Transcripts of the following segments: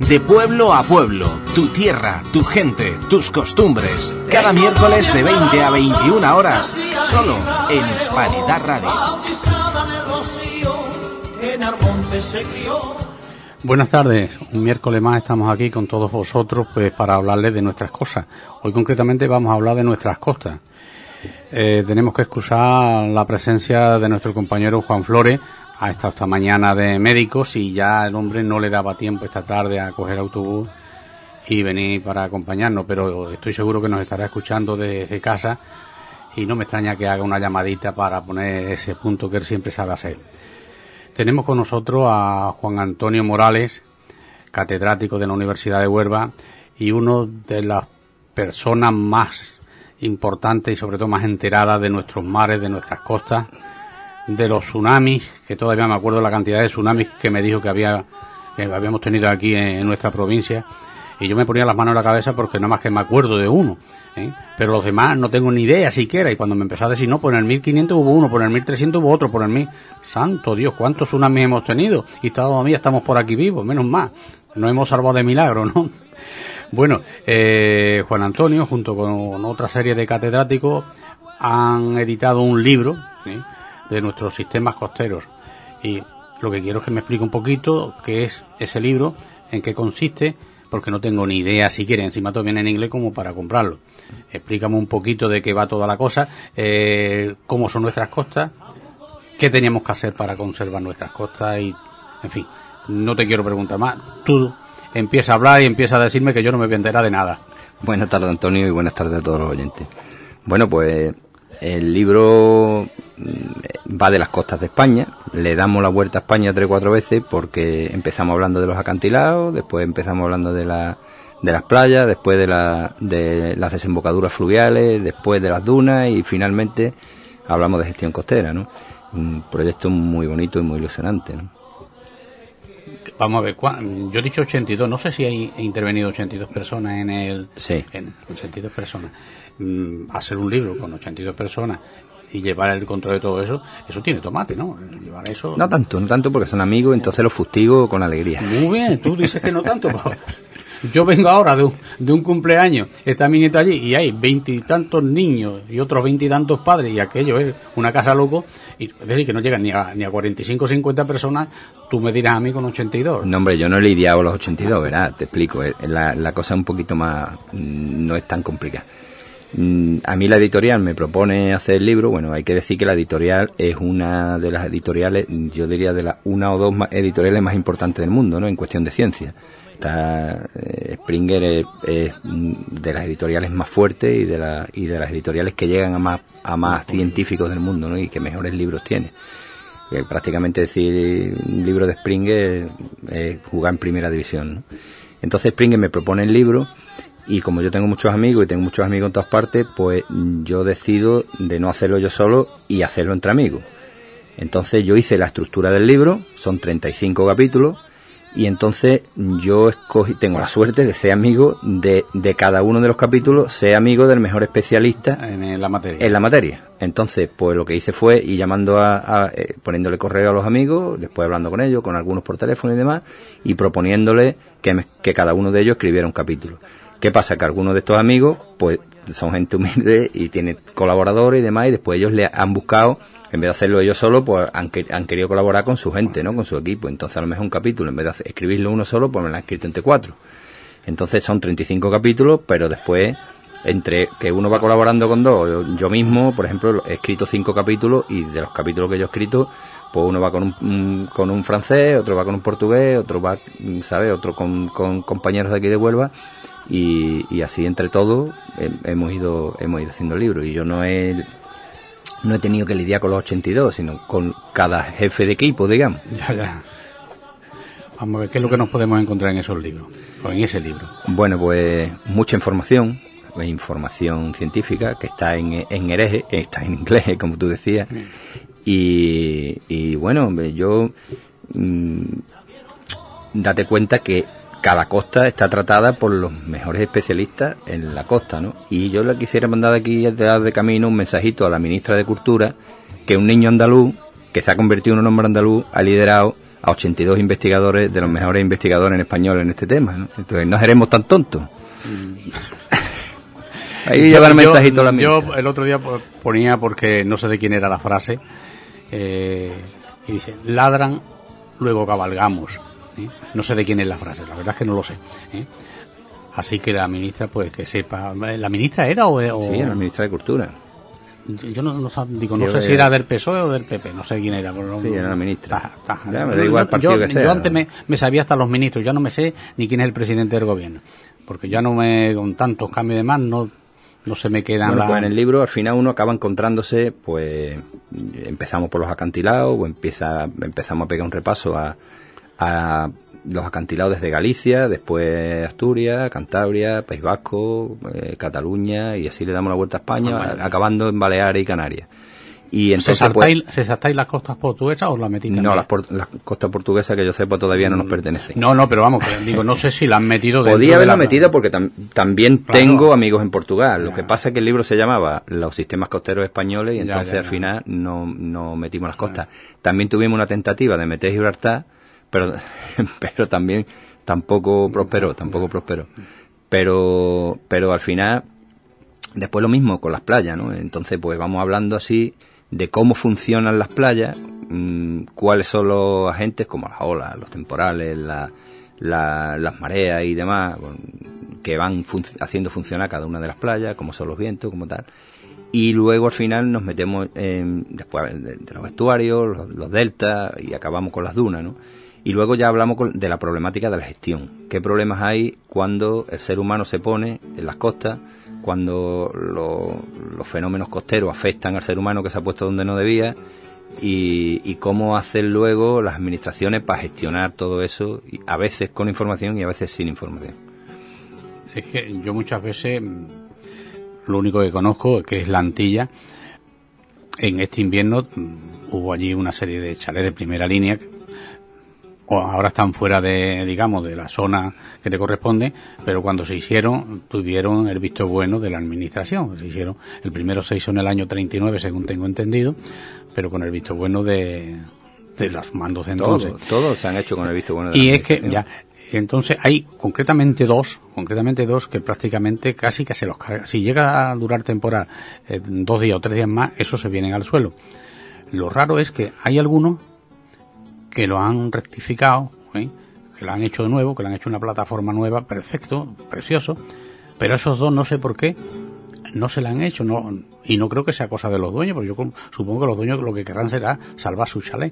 De pueblo a pueblo, tu tierra, tu gente, tus costumbres. Cada miércoles de 20 a 21 horas, solo en Hispanidad Radio. Buenas tardes, un miércoles más estamos aquí con todos vosotros pues para hablarles de nuestras cosas. Hoy concretamente vamos a hablar de nuestras costas. Tenemos que excusar la presencia de nuestro compañero Juan Flores. Ha estado esta mañana de médicos y ya el hombre no le daba tiempo esta tarde a coger autobús y venir para acompañarnos, pero estoy seguro que nos estará escuchando desde casa y no me extraña que haga una llamadita para poner ese punto que él siempre sabe hacer. Tenemos con nosotros a Juan Antonio Morales, catedrático de la Universidad de Huelva y uno de las personas más importantes y sobre todo más enteradas de nuestros mares, de nuestras costas, de los tsunamis, que todavía me acuerdo la cantidad de tsunamis que me dijo que habíamos tenido aquí en nuestra provincia, y yo me ponía las manos en la cabeza porque nada más que me acuerdo de uno, pero los demás no tengo ni idea siquiera, y cuando me empezó a decir, no, por el 1500 hubo uno, por el 1300 hubo otro, por el 1000, santo Dios, cuántos tsunamis hemos tenido, y todavía estamos por aquí vivos, menos mal, nos hemos salvado de milagro, ¿no? Bueno, Juan Antonio, junto con otra serie de catedráticos, han editado un libro, ¿sí?, de nuestros sistemas costeros, y lo que quiero es que me explique un poquito qué es ese libro, en qué consiste, porque no tengo ni idea siquiera, encima todo viene en inglés como para comprarlo. Explícame un poquito de qué va toda la cosa, cómo son nuestras costas, qué teníamos que hacer para conservar nuestras costas y, en fin, no te quiero preguntar más, tú empieza a hablar y empieza a decirme que yo no me voy a enterar de nada. Buenas tardes, Antonio, y buenas tardes a todos los oyentes. Bueno, pues el libro va de las costas de España. Le damos la vuelta a España 3 o 4 veces porque empezamos hablando de los acantilados, después empezamos hablando de las playas, después de las desembocaduras fluviales, después de las dunas y finalmente hablamos de gestión costera, ¿no? Un proyecto muy bonito y muy ilusionante, ¿no? Vamos a ver, yo he dicho 82, no sé si hay intervenido 82 personas en el... Sí. En 82 personas. Hacer un libro con 82 personas y llevar el control de todo eso, eso tiene tomate, ¿no? Llevar eso... No tanto porque son amigos, entonces los fustigo con alegría. Muy bien, tú dices que no tanto. Yo vengo ahora de un cumpleaños, está mi nieto allí y hay 20 y tantos niños y otros 20 y tantos padres y aquello es una casa loco, y es decir, que no llegan ni a 45 o 50 personas, tú me dirás a mí con 82. No, hombre, yo no he lidiado los 82, ¿verdad? Te explico, la cosa es un poquito más, no es tan complicada. A mí la editorial me propone hacer el libro. Bueno, hay que decir que la editorial es una de las editoriales, yo diría de las una o dos editoriales más importantes del mundo, ¿no? En cuestión de ciencia. Springer es de las editoriales más fuertes y de las editoriales que llegan a más científicos del mundo, ¿no? Y que mejores libros tiene. Prácticamente decir un libro de Springer es jugar en primera división, ¿no? Entonces Springer me propone el libro. Y como yo tengo muchos amigos y tengo muchos amigos en todas partes, pues yo decido de no hacerlo yo solo y hacerlo entre amigos. Entonces yo hice la estructura del libro, son 35 capítulos, y entonces yo tengo la suerte de ser amigo de cada uno de los capítulos, ser amigo del mejor especialista en la materia. Entonces, pues lo que hice fue ir llamando poniéndole correo a los amigos, después hablando con ellos, con algunos por teléfono y demás, y proponiéndole que cada uno de ellos escribiera un capítulo. ¿Qué pasa? Que algunos de estos amigos, pues, son gente humilde y tienen colaboradores y demás, y después ellos le han buscado, en vez de hacerlo ellos solos, pues han querido colaborar con su gente, ¿no? Con su equipo. Entonces, a lo mejor un capítulo, en vez de escribirlo uno solo, pues me lo han escrito entre 4. Entonces, son 35 capítulos, pero después, entre que uno va colaborando con 2, yo mismo, por ejemplo, he escrito 5 capítulos, y de los capítulos que yo he escrito, pues uno va con un francés, otro va con un portugués, otro va, ¿sabes? Otro con compañeros de aquí de Huelva, y así entre todos hemos ido haciendo el libro. Y yo no he tenido que lidiar con los 82, sino con cada jefe de equipo, digamos. Ya. Vamos a ver qué es lo que nos podemos encontrar en esos libros, o en ese libro. Bueno, pues mucha información científica que está en hereje, está en inglés, como tú decías. Y bueno, yo date cuenta que cada costa está tratada por los mejores especialistas en la costa, ¿no? Y yo le quisiera mandar aquí de camino un mensajito a la ministra de Cultura, que un niño andaluz que se ha convertido en un hombre andaluz ha liderado a 82 investigadores, de los mejores investigadores en español en este tema, ¿no? Entonces no seremos tan tontos. Ahí lleva el mensajito la Yo el otro día ponía, porque no sé de quién era la frase, y dice, ladran, luego cabalgamos. No sé de quién es la frase, la verdad es que no lo sé. Así que la ministra, pues que sepa. ¿La ministra era o...? Sí, era la ministra de Cultura. Yo no sé si era del PSOE o del PP, no sé quién era. Pero sí, era la ministra. Ya, me da igual el partido que sea. Yo antes me sabía hasta los ministros, ya no me sé ni quién es el presidente del gobierno, porque ya con tantos cambios de más no se me quedan pues en el libro al final uno acaba encontrándose, pues empezamos por los acantilados, o empezamos a pegar un repaso a los acantilados desde Galicia, después Asturias, Cantabria, País Vasco, Cataluña, y así le damos la vuelta a España, acabando en Baleares y Canarias. Y entonces, ¿Se saltáis las costas portuguesas o las metís también? No, las costas portuguesas, que yo sepa, todavía no nos pertenecen. No, pero vamos, no sé si la han metido dentro. Podía haberla metido porque también tengo amigos en Portugal. Lo que pasa es que el libro se llamaba Los sistemas costeros españoles, y entonces al final no metimos las costas. También tuvimos una tentativa de meter Gibraltar, pero también tampoco prosperó. Pero al final, después lo mismo con las playas, ¿no? Entonces pues vamos hablando así de cómo funcionan las playas, cuáles son los agentes, como las olas, los temporales, las mareas y demás, que van haciendo funcionar cada una de las playas, cómo son los vientos, como tal. Y luego al final nos metemos después de los estuarios, los deltas, y acabamos con las dunas, ¿no? Y luego ya hablamos de la problemática de la gestión. ¿Qué problemas hay cuando el ser humano se pone en las costas, cuando los fenómenos costeros afectan al ser humano que se ha puesto donde no debía, y cómo hacen luego las administraciones para gestionar todo eso, y a veces con información y a veces sin información? Es que yo muchas veces lo único que conozco es que es la Antilla. En este invierno hubo allí una serie de chalés de primera línea, ahora están fuera de la zona que te corresponde, pero cuando se hicieron, tuvieron el visto bueno de la administración. El primero se hizo en el año 39, según tengo entendido, pero con el visto bueno de los mandos de entonces. Todos se han hecho con el visto bueno de la administración. Y es que entonces hay concretamente dos que prácticamente casi que se los cargan. Si llega a durar temporada 2 días o 3 días más, esos se vienen al suelo. Lo raro es que hay algunos que lo han rectificado, que lo han hecho de nuevo, que le han hecho una plataforma nueva, perfecto, precioso, pero esos dos no sé por qué no se la han hecho, y no creo que sea cosa de los dueños, porque yo supongo que los dueños lo que querrán será salvar su chalet.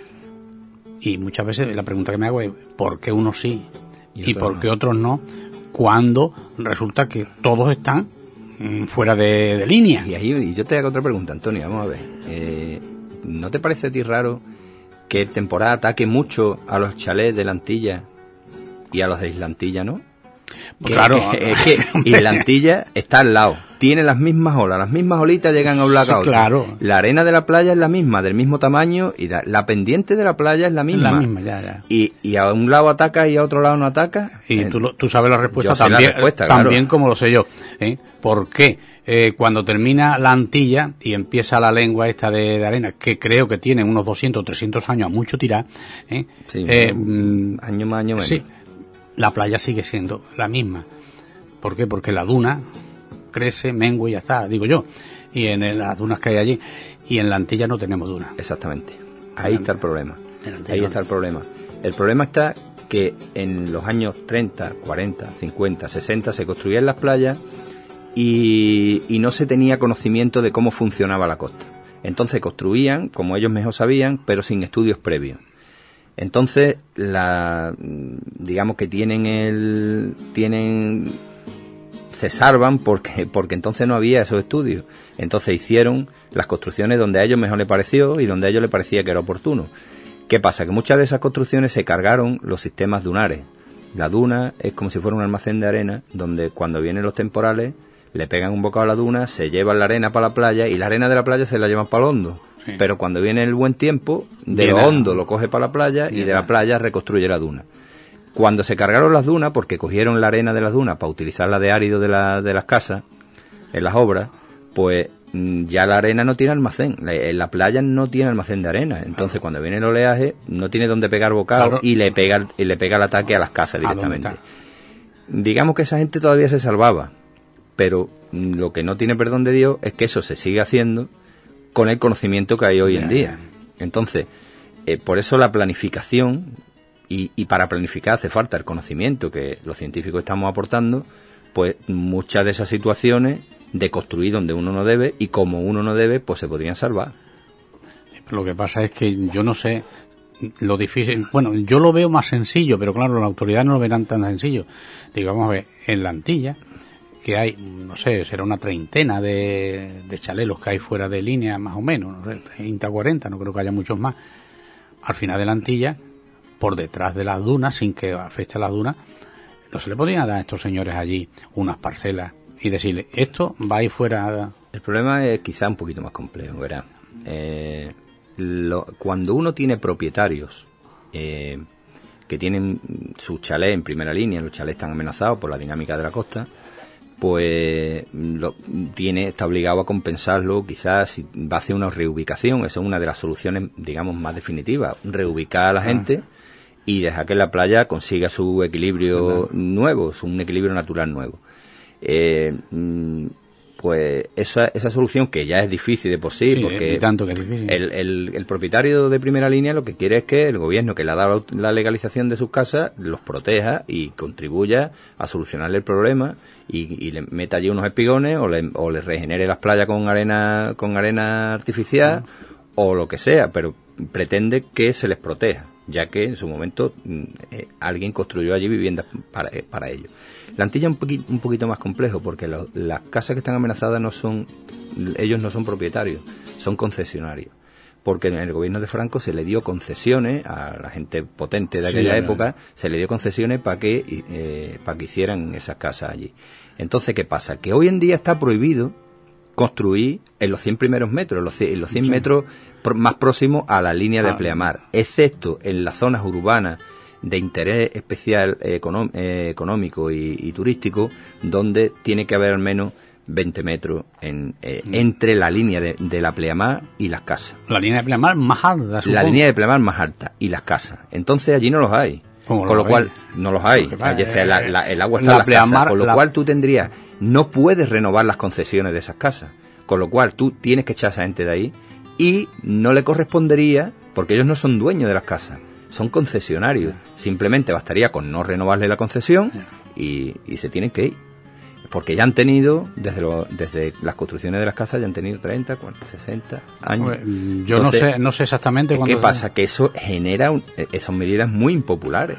Y muchas veces la pregunta que me hago es ¿por qué unos sí y por qué otros no? Cuando resulta que todos están fuera de línea. Y yo te hago otra pregunta, Antonio, vamos a ver. ¿No te parece a ti raro que el temporal ataque mucho a los chalés de la Antilla y a los de Isla Antilla, no? Claro. Y la Antilla está al lado. Tiene las mismas olas, las mismas olitas llegan a un lado. Claro. La arena de la playa es la misma, del mismo tamaño, y la pendiente de la playa es la misma. La misma, ya. Y a un lado ataca y a otro lado no ataca. Y tú sabes la respuesta también, también como lo sé yo. ¿Por qué? Cuando termina la Antilla y empieza la lengua esta de arena, que creo que tiene unos 200 o 300 años a mucho tirar, año más, año menos. Sí, la playa sigue siendo la misma. ¿Por qué? Porque la duna crece, mengua y ya está, digo yo. Y en las dunas que hay allí. Y en la Antilla no tenemos dunas. Exactamente. Ahí está el problema. El problema está que en los años 30, 40, 50, 60 se construían las playas y no se tenía conocimiento de cómo funcionaba la costa. Entonces construían, como ellos mejor sabían, pero sin estudios previos. Entonces, digamos que se salvan porque entonces no había esos estudios. Entonces hicieron las construcciones donde a ellos mejor les pareció y donde a ellos les parecía que era oportuno. ¿Qué pasa? Que muchas de esas construcciones se cargaron los sistemas dunares. La duna es como si fuera un almacén de arena donde cuando vienen los temporales le pegan un bocado a la duna, se llevan la arena para la playa y la arena de la playa se la llevan para el hondo. Sí. Pero cuando viene el buen tiempo, de lo hondo lo coge para la playa y de la playa reconstruye la duna. Cuando se cargaron las dunas, porque cogieron la arena de las dunas para utilizarla de árido de las casas, en las obras, pues ya la arena no tiene almacén, la playa no tiene almacén de arena, entonces cuando viene el oleaje no tiene donde pegar bocado, y le pega el ataque a las casas directamente. Digamos que esa gente todavía se salvaba, pero lo que no tiene perdón de Dios es que eso se sigue haciendo con el conocimiento que hay hoy en día. Entonces, por eso la planificación, y para planificar hace falta el conocimiento que los científicos estamos aportando, pues muchas de esas situaciones de construir donde uno no debe y como uno no debe, pues se podrían salvar. Lo que pasa es que yo no sé lo difícil. Bueno, yo lo veo más sencillo, pero claro, las autoridades no lo verán tan sencillo. Digo, vamos a ver, en la Antilla, que hay, no sé, será una treintena de chalelos que hay fuera de línea, más o menos, no sé, 30, 40, no creo que haya muchos más. Al final de la Antilla, por detrás de las dunas, sin que afecte a las dunas, no se le podrían dar a estos señores allí unas parcelas y decirle, esto va ahí fuera. El problema es quizá un poquito más complejo, ¿verdad? Cuando uno tiene propietarios que tienen sus chalés en primera línea, los chalés están amenazados por la dinámica de la costa, pues está obligado a compensarlo, quizás si va a hacer una reubicación. Esa es una de las soluciones, digamos, más definitivas, reubicar a la gente y dejar que la playa consiga su equilibrio nuevo, un equilibrio natural nuevo. Pues esa solución, que ya es difícil de por sí, porque tanto que es difícil. El propietario de primera línea lo que quiere es que el gobierno, que le ha dado la legalización de sus casas, los proteja y contribuya a solucionarle el problema y le meta allí unos espigones o le regenere las playas con arena artificial o lo que sea, pero pretende que se les proteja, ya que en su momento alguien construyó allí viviendas para ellos. La Antilla es un poquito más complejo, porque las casas que están amenazadas ellos no son propietarios, son concesionarios. Porque en el gobierno de Franco se le dio concesiones a la gente potente de aquella época, se le dio concesiones para que hicieran esas casas allí. Entonces, ¿qué pasa? Que hoy en día está prohibido construir en los 100 primeros metros, en los 100 metros más próximos a la línea de pleamar, excepto en las zonas urbanas de interés especial económico y turístico, donde tiene que haber al menos 20 metros entre la línea de la pleamar y las casas. La línea de pleamar más alta, supongo. La línea de pleamar más alta y las casas. Entonces allí no los hay. Con lo cual, no los hay. El agua está en las casas. Con lo cual tú no puedes renovar las concesiones de esas casas. Con lo cual tú tienes que echar a esa gente de ahí y no le correspondería, porque ellos no son dueños de las casas, son concesionarios. Simplemente bastaría con no renovarle la concesión y se tienen que ir. Porque ya han tenido, desde las construcciones de las casas, ya han tenido 30, 40, 60 años. Yo entonces, no sé exactamente cuándo. ¿Qué pasa? Que eso genera son medidas muy impopulares.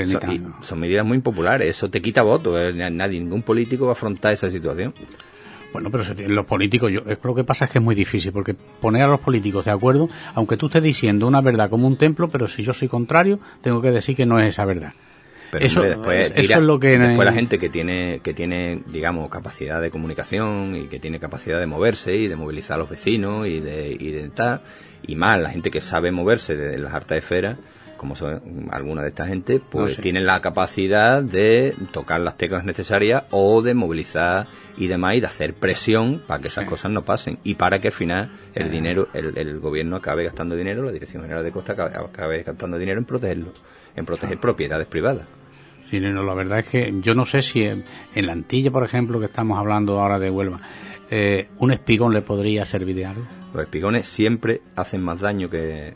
Son medidas muy impopulares. Eso te quita votos. Ningún político va a afrontar esa situación. Bueno, pero los políticos, lo que pasa es que es muy difícil, porque poner a los políticos de acuerdo, aunque tú estés diciendo una verdad como un templo, pero si yo soy contrario, tengo que decir que no es esa verdad. Pero eso es lo que después la gente que tiene digamos capacidad de comunicación y que tiene capacidad de moverse y de movilizar a los vecinos y de tal, y más la gente que sabe moverse de las altas esferas, como son alguna de esta gente, pues tienen la capacidad de tocar las teclas necesarias o de movilizar y demás, y de hacer presión para que esas cosas no pasen y para que al final el dinero, el gobierno acabe gastando dinero, la Dirección General de Costa acabe gastando dinero en protegerlo, en proteger propiedades privadas. Sí, no, la verdad es que yo no sé si en la Antilla, por ejemplo, que estamos hablando ahora de Huelva, un espigón le podría servir de algo. Los espigones siempre hacen más daño que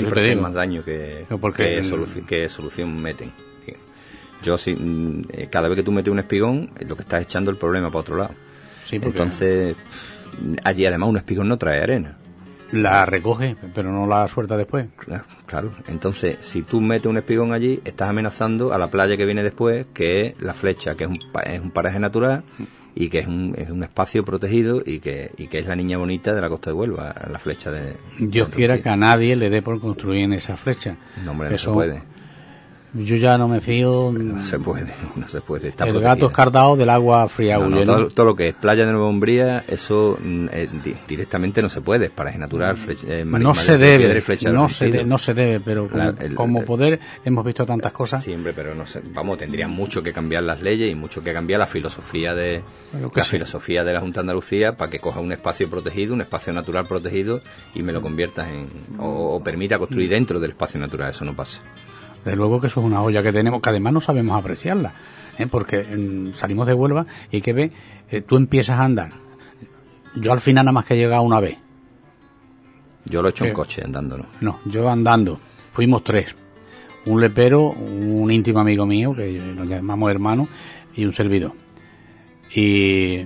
solución meten. Yo cada vez que tú metes un espigón, lo que estás echando el problema para otro lado. Sí, entonces allí además un espigón no trae arena. La recoge, pero no la suelta después. Claro. Entonces, si tú metes un espigón allí, estás amenazando a la playa que viene después, que es la Flecha, que es un paraje natural y que es un espacio protegido y que es la niña bonita de la costa de Huelva, la Flecha de... Dios quiera que a nadie le dé por construir en esa flecha. No, hombre, no se puede. Yo ya no me fío. No se puede. Está el protegida. gato escardado del agua fría. No, todo lo que es playa de Nueva Umbría, eso directamente no se puede. Es paraje natural, no se debe, no se debe, pero como poder hemos visto tantas cosas. Siempre, pero no sé, tendrían mucho que cambiar las leyes y mucho que cambiar la filosofía de filosofía de la Junta de Andalucía para que coja un espacio protegido, un espacio natural protegido y me lo conviertas o permita construir dentro del espacio natural. Eso no pasa. Desde luego que eso es una joya que tenemos, que además no sabemos apreciarla, porque salimos de Huelva y que ves, tú empiezas a andar. Yo al final nada más que he llegado una vez. Yo lo he hecho en coche, andándolo. No, yo andando. Fuimos 3. Un lepero, un íntimo amigo mío, que nos llamamos hermano, y un servidor. Y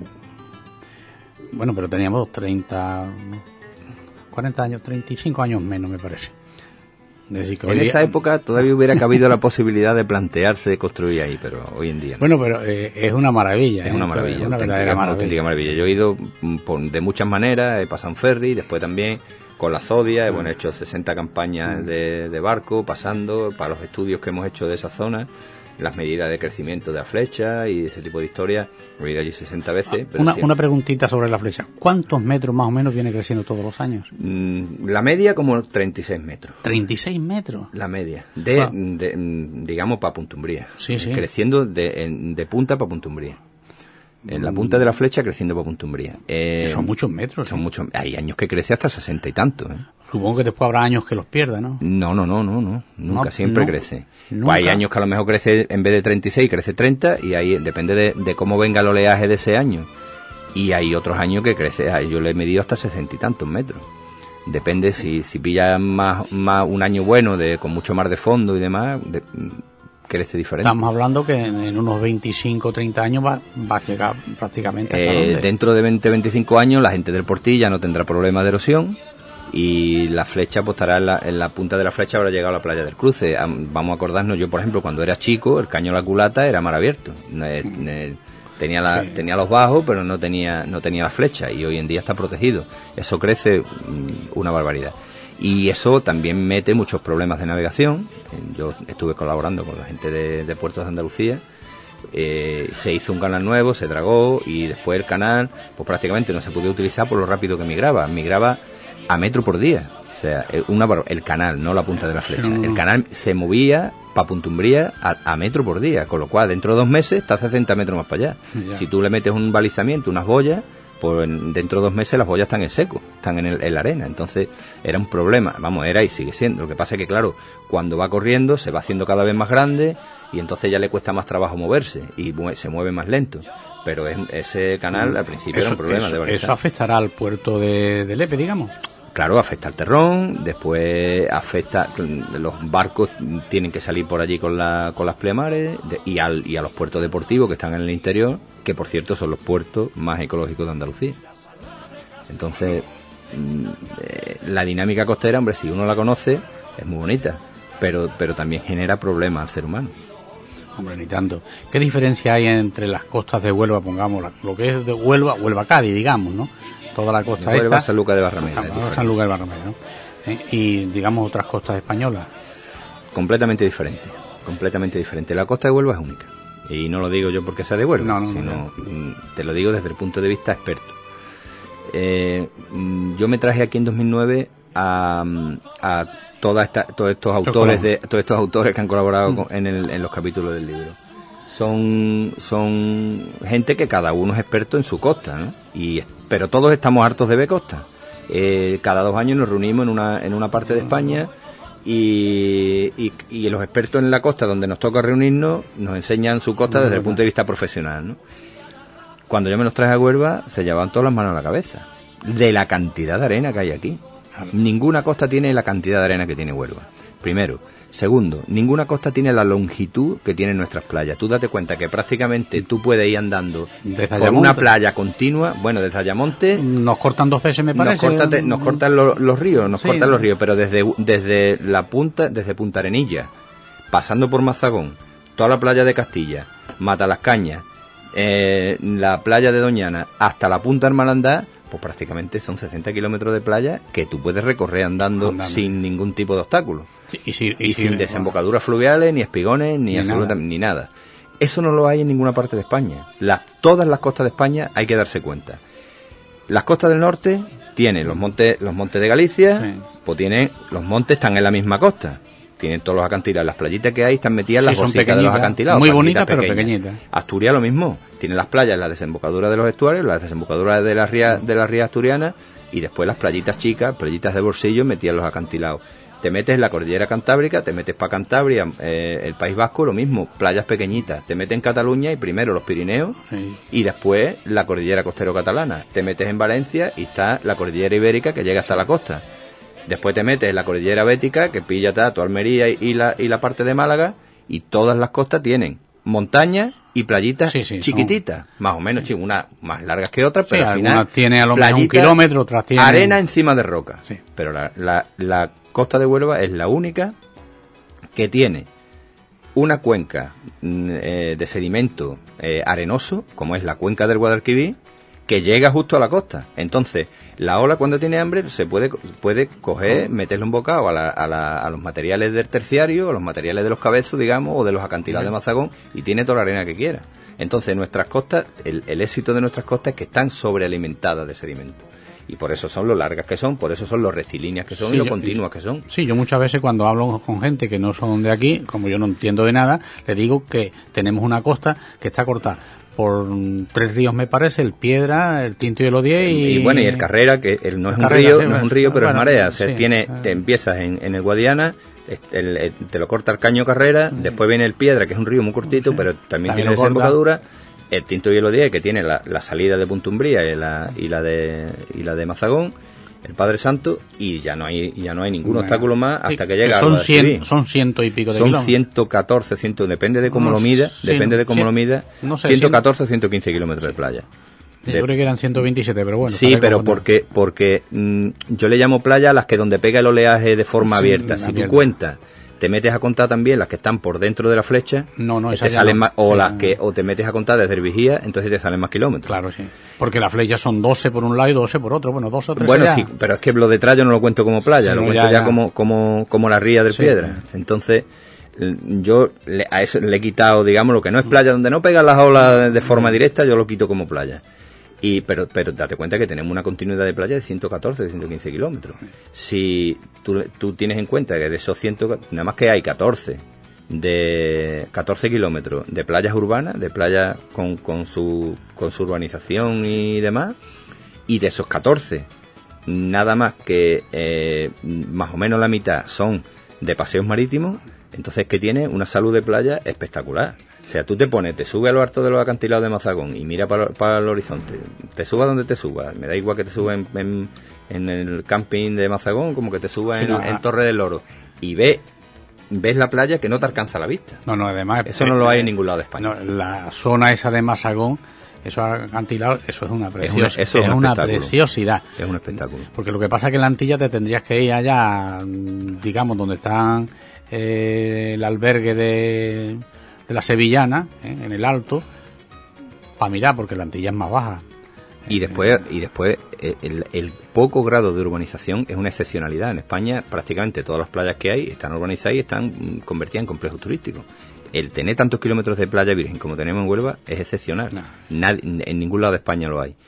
bueno, pero teníamos 40 años, 35 años menos, me parece. Decir que en esa época todavía hubiera cabido la posibilidad de plantearse construir ahí, pero hoy en día no. Bueno, pero es una maravilla. Es una maravilla, una verdadera maravilla. Auténtica maravilla. Yo he ido de muchas maneras, he pasado en ferry, después también con la Zodia, he hecho 60 campañas de barco, pasando para los estudios que hemos hecho de esa zona, las medidas de crecimiento de la flecha y ese tipo de historias. He ido allí 60 veces. Pero una preguntita sobre la flecha. ¿Cuántos metros más o menos viene creciendo todos los años? La media como 36 metros. ¿36 metros? La media. Digamos, para Puntumbría. Sí. Creciendo de punta para Puntumbría. En la punta de la flecha creciendo para Puntumbría. Son muchos metros. Son muchos. Hay años que crece hasta 60 y tantos. Supongo que después habrá años que los pierda, ¿no? No. Nunca, siempre crece. Pues hay años que a lo mejor crece, en vez de 36, crece 30, y ahí depende de cómo venga el oleaje de ese año. Y hay otros años que crece, yo le he medido hasta 60 y tantos metros. Depende si pilla más un año bueno, con mucho mar de fondo y demás, crece diferente. Estamos hablando que en unos 25 o 30 años va a llegar prácticamente hasta dentro de 20-25 años la gente del Portí ya no tendrá problemas de erosión y la flecha pues estará en la punta de la flecha, habrá llegado a la playa del Cruce. Vamos a acordarnos, yo por ejemplo cuando era chico el caño de la culata era mar abierto, tenía los bajos pero no tenía la flecha, y hoy en día está protegido. Eso crece una barbaridad. Y eso también mete muchos problemas de navegación. Yo estuve colaborando con la gente de Puertos de Andalucía. Se hizo un canal nuevo, se dragó, y después el canal pues prácticamente no se podía utilizar por lo rápido que migraba a metro por día. O sea, el canal, no la punta de la flecha. El canal se movía para Puntumbría a metro por día, con lo cual dentro de 2 meses está 60 metros más para allá. Ya. Si tú le metes un balizamiento, unas boyas, pues dentro de 2 meses las boyas están en seco, están en la arena. Entonces era un problema, era y sigue siendo. Lo que pasa es que claro, cuando va corriendo se va haciendo cada vez más grande y entonces ya le cuesta más trabajo moverse y se mueve más lento. Pero ese canal al principio era un problema de balizar. ¿Eso afectará al puerto de Lepe, digamos? Claro, afecta al terrón, después afecta, los barcos tienen que salir por allí con las pleamares y a los puertos deportivos que están en el interior, que por cierto son los puertos más ecológicos de Andalucía. Entonces, la dinámica costera, hombre, si uno la conoce, es muy bonita, pero también genera problemas al ser humano. Hombre, ni tanto. ¿Qué diferencia hay entre las costas de Huelva, pongamos, lo que es de Huelva-Cádiz, digamos, ¿no? Toda la costa Huelva, San Lucas de Barrameda. San Lucas de Barrameda, ¿no? Y, digamos, otras costas españolas. Completamente diferente. La costa de Huelva es única. Y no lo digo yo porque sea de Huelva, sino te lo digo desde el punto de vista experto. Yo me traje aquí en 2009 a todos estos autores que han colaborado en los capítulos del libro. Son gente que cada uno es experto en su costa, ¿no? Pero todos estamos hartos de ver costa. Cada 2 años nos reunimos en una parte de España y los expertos en la costa donde nos toca reunirnos nos enseñan su costa desde el punto de vista profesional, ¿no? Cuando yo me los traje a Huelva se llevaban todas las manos a la cabeza de la cantidad de arena que hay aquí. Ninguna costa tiene la cantidad de arena que tiene Huelva, primero. Segundo, ninguna costa tiene la longitud que tienen nuestras playas. Tú date cuenta que prácticamente tú puedes ir andando por una playa continua. Bueno, desde Ayamonte nos cortan 2 veces, me parece. Nos cortan los ríos, cortan los ríos, pero desde la punta, desde Punta Arenilla, pasando por Mazagón, toda la playa de Castilla, Matalascañas, la playa de Doñana, hasta la punta Hermalandad, pues prácticamente son 60 kilómetros de playa que tú puedes recorrer andando sin ningún tipo de obstáculo. sin desembocaduras fluviales, ni espigones, ni absolutamente ni nada. Eso no lo hay en ninguna parte de España. Todas las costas de España hay que darse cuenta. Las costas del norte tienen los montes de Galicia, pues tienen los montes, están en la misma costa. Tienen todos los acantilados, las playitas que hay están metidas en las bolsitas de los acantilados. Muy bonitas, pero pequeñitas. Asturias lo mismo, tiene las playas, la desembocadura de los estuarios, las desembocaduras de las rías asturianas, y después las playitas chicas, playitas de bolsillo metidas en los acantilados. Te metes en la cordillera cantábrica, te metes para Cantabria, el País Vasco, lo mismo, playas pequeñitas. Te metes en Cataluña y primero los Pirineos, y después la cordillera costero-catalana. Te metes en Valencia y está la cordillera ibérica que llega hasta la costa. Después te metes en la cordillera bética, que pilla tu Almería y la parte de Málaga, y todas las costas tienen montañas y playitas chiquititas, más o menos, unas más largas que otras, pero al final tiene a lo menos 1 kilómetro, otras tiene arena encima de roca. Pero la costa de Huelva es la única que tiene una cuenca de sedimento arenoso, como es la cuenca del Guadalquivir, que llega justo a la costa. Entonces, la ola cuando tiene hambre se puede coger, meterle un bocado a los materiales del terciario, a los materiales de los cabezos, digamos, o de los acantilados de Mazagón, y tiene toda la arena que quiera. Entonces, nuestras costas, el éxito de nuestras costas es que están sobrealimentadas de sedimento. Y por eso son lo largas que son, por eso son lo rectilíneas que son y lo continuas que son. Sí, yo muchas veces cuando hablo con gente que no son de aquí, como yo no entiendo de nada, le digo que tenemos una costa que está cortada por 3 ríos, me parece, el Piedra, el Tinto y el Odié y bueno, y el Carrera, que no es un río, no es un río, pero es marea. O sea, te empiezas en el Guadiana, te lo corta el Caño Carrera, después viene el Piedra, que es un río muy cortito, pero también tiene desembocadura, el Tinto y el Odié, que tiene la salida de Punta Umbría y la de Mazagón, el Padre Santo, y ya no hay ningún obstáculo más hasta que llega son 100 y pico de son kilómetros. 114, depende de cómo lo mida, no sé, 114, 115 kilómetros de playa. Yo creo que eran 127, pero bueno. Sí, pero porque yo le llamo playa a las que donde pega el oleaje de forma abierta. Si tú cuentas, te metes a contar también las que están por dentro de la flecha, te salen más, o te metes a contar desde el vigía, entonces te salen más kilómetros. Claro, sí. Porque las flechas son 12 por un lado y 12 por otro, bueno, 2 o 3. Bueno, sí, pero es que lo de Trayo no lo cuento como playa, lo cuento ya como la ría del Piedra. Entonces, yo a eso le he quitado, digamos, lo que no es playa, donde no pegan las olas de forma directa, yo lo quito como playa. Pero date cuenta que tenemos una continuidad de playa de 114, de 115 kilómetros. Si tú tienes en cuenta que de esos 100, nada más que hay 14 kilómetros de playas urbanas, de playas con su urbanización y demás, y de esos 14, nada más que más o menos la mitad son de paseos marítimos, entonces que tiene una salud de playa espectacular. O sea, tú te subes a lo alto de los acantilados de Mazagón y mira para el horizonte, te subas donde te subas, me da igual que te subas en el camping de Mazagón como que te subas en Torre del Oro, y ves la playa que no te alcanza la vista. No, además eso no lo hay en ningún lado de España. No, la zona esa de Mazagón, esos acantilados, eso es una preciosidad. Es un espectáculo. Porque lo que pasa es que en la Antilla te tendrías que ir allá, digamos, donde están el albergue de la Sevillana, en el Alto, para mirar, porque la Antilla es más baja. Y después el poco grado de urbanización es una excepcionalidad. En España prácticamente todas las playas que hay están urbanizadas y están convertidas en complejos turísticos. El tener tantos kilómetros de playa virgen como tenemos en Huelva es excepcional. En ningún lado de España lo hay.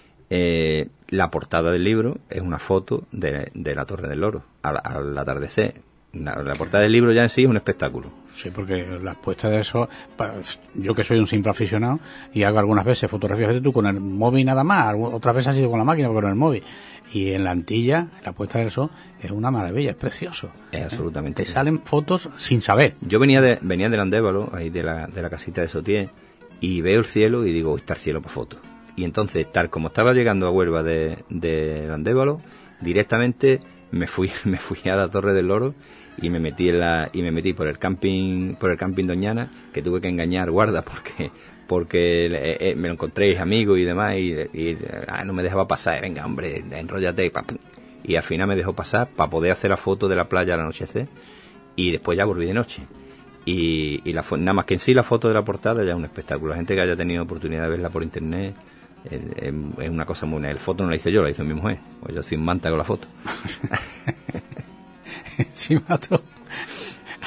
La portada del libro es una foto de la Torre del Loro al atardecer. La portada del libro ya en sí es un espectáculo. Sí, porque las puestas de eso, yo que soy un simple aficionado y hago algunas veces fotografías de tú con el móvil nada más, otras veces ha sido con la máquina, pero con el móvil. Y en la Antilla, la puesta de sol es una maravilla, es precioso. Es absolutamente. Te salen fotos sin saber. Yo venía del Andévalo, ahí de la casita de Sotier, y veo el cielo y digo, está el cielo para fotos. Y entonces, tal como estaba llegando a Huelva de Andévalo, directamente me fui a la Torre del Loro y me metí por el camping Doñana, que tuve que engañar guarda porque me lo encontré amigo y demás y no me dejaba pasar. Venga, hombre, enróllate, y al final me dejó pasar para poder hacer la foto de la playa al anochecer, y después ya volví de noche y nada más que en sí la foto de la portada ya es un espectáculo. La gente que haya tenido oportunidad de verla por internet es una cosa muy buena. El foto no la hice yo, la hizo mi mujer, pues yo sin manta con la foto. Sí, Mato.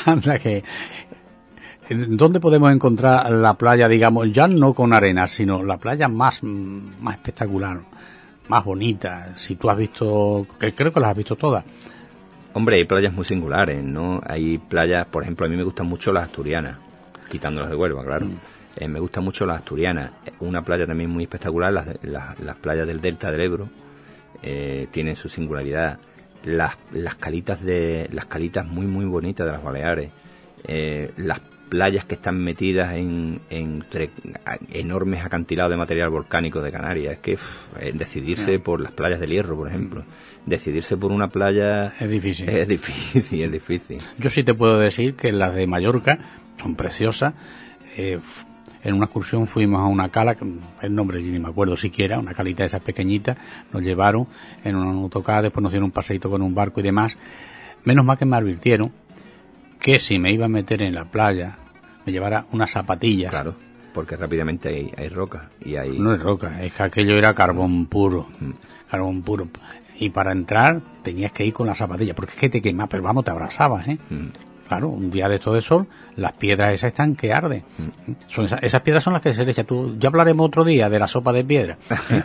Anda que... ¿Dónde podemos encontrar la playa, digamos, ya no con arena, sino la playa más espectacular, más bonita? Si tú has visto, que creo que las has visto todas. Hombre, hay playas muy singulares, ¿no? Hay playas, por ejemplo, a mí me gustan mucho las asturianas, quitándolas de Huelva, claro. Me gustan mucho las asturianas. Una playa también muy espectacular, las playas del Delta del Ebro, tienen su singularidad. Las calitas muy muy bonitas de las Baleares, las playas que están metidas entre enormes acantilados de material volcánico de Canarias. Es que decidirse por las playas del Hierro, por ejemplo, decidirse por una playa es difícil. Es difícil. Yo sí te puedo decir que las de Mallorca son preciosas. En una excursión fuimos a una cala, el nombre yo ni me acuerdo siquiera, una calita de esas pequeñitas, nos llevaron en un autocar, después nos dieron un paseíto con un barco y demás. Menos mal que me advirtieron que si me iba a meter en la playa me llevara unas zapatillas. Claro, porque rápidamente hay roca y hay... No es roca, es que aquello era carbón puro, carbón puro. Y para entrar tenías que ir con las zapatillas, porque es que te quemas, pero vamos, te abrazabas, ¿eh? Claro, un día de esto de sol, las piedras esas están que arden. Esas piedras son las que se le echan. Ya hablaremos otro día de la sopa de piedra.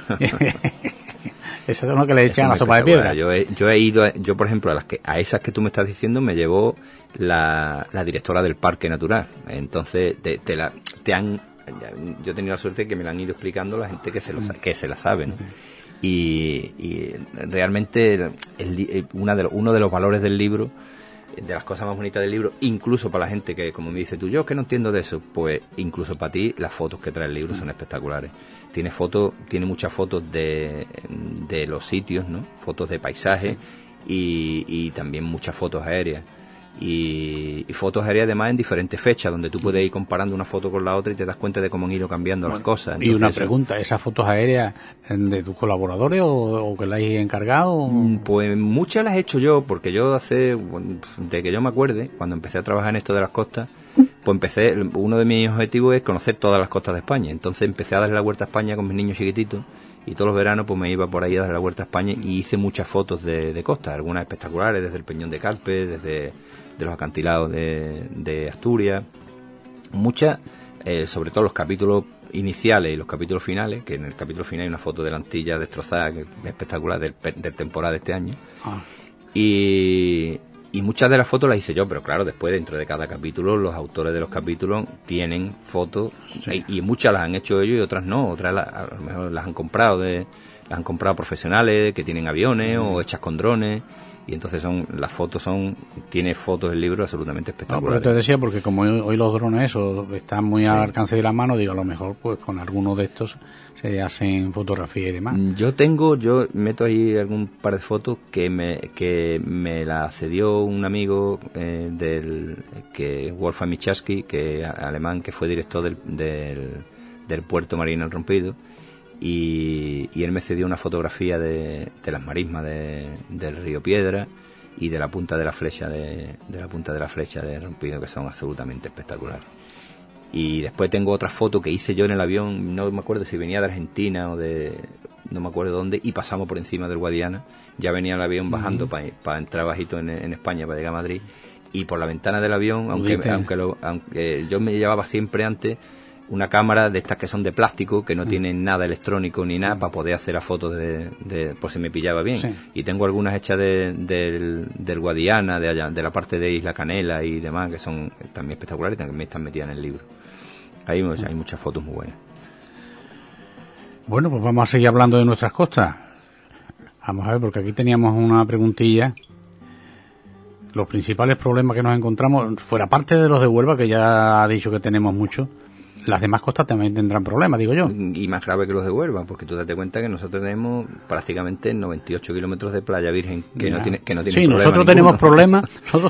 Esas son las que le echan a la sopa de piedra. Yo he ido, yo por ejemplo, a esas que tú me estás diciendo me llevó la directora del Parque Natural. Entonces, yo he tenido la suerte de que me la han ido explicando la gente que se la sabe, ¿no? Y realmente uno de los valores del libro, de las cosas más bonitas del libro, incluso para la gente que, como me dice tú, yo que no entiendo de eso, pues incluso para ti las fotos que trae el libro son espectaculares. Tiene muchas fotos de los sitios, ¿no? Fotos de paisaje, y también muchas fotos aéreas. Y fotos aéreas además en diferentes fechas, donde tú puedes ir comparando una foto con la otra y te das cuenta de cómo han ido cambiando las cosas. Entonces, y una pregunta, ¿esas fotos aéreas de tus colaboradores o que las has encargado? Pues muchas las he hecho yo, porque yo de que yo me acuerde, cuando empecé a trabajar en esto de las costas, pues uno de mis objetivos es conocer todas las costas de España. Entonces empecé a darle la vuelta a España con mis niños chiquititos, y todos los veranos pues me iba por ahí a dar la vuelta a España y hice muchas fotos de costas, algunas espectaculares, desde el Peñón de Carpe, desde los acantilados de Asturias, muchas, sobre todo los capítulos iniciales y los capítulos finales, que en el capítulo final hay una foto de la Antilla destrozada, que es espectacular, del temporada de este año. Y muchas de las fotos las hice yo, pero claro, después dentro de cada capítulo los autores de los capítulos tienen fotos, y muchas las han hecho ellos y otras no, otras a lo mejor las han comprado profesionales que tienen aviones o hechas con drones. Y entonces tiene fotos el libro absolutamente espectaculares. No, pero te decía, porque como hoy los drones esos están muy al alcance de la mano, digo, a lo mejor pues con alguno de estos se hacen fotografía y demás. Yo meto ahí algún par de fotos que me la cedió un amigo que Wolfgang Michalski, que alemán, que fue director del puerto Marina El Rompido. Y él me cedió una fotografía de las marismas del río Piedra y de la punta de la flecha de Rompido, que son absolutamente espectaculares. Y después tengo otra foto que hice yo en el avión, no me acuerdo si venía de Argentina no me acuerdo dónde, y pasamos por encima del Guadiana. Ya venía el avión bajando para entrar bajito en España, para llegar a Madrid, y por la ventana del avión, aunque yo me llevaba siempre antes una cámara de estas que son de plástico, que no tienen nada electrónico ni nada, para poder hacer las fotos por si me pillaba bien. Y tengo algunas hechas del Guadiana, de allá, de la parte de Isla Canela y demás, que son también espectaculares y también están metidas en el libro. Hay muchas fotos muy buenas. Bueno, pues vamos a seguir hablando de nuestras costas. Vamos a ver, porque aquí teníamos una preguntilla. Los principales problemas que nos encontramos, fuera parte de los de Huelva, que ya ha dicho que tenemos muchos, las demás costas también tendrán problemas, digo yo. Y más grave que los de Huelva, porque tú date cuenta que nosotros tenemos prácticamente 98 kilómetros de playa virgen que no tiene sí, nosotros tenemos problemas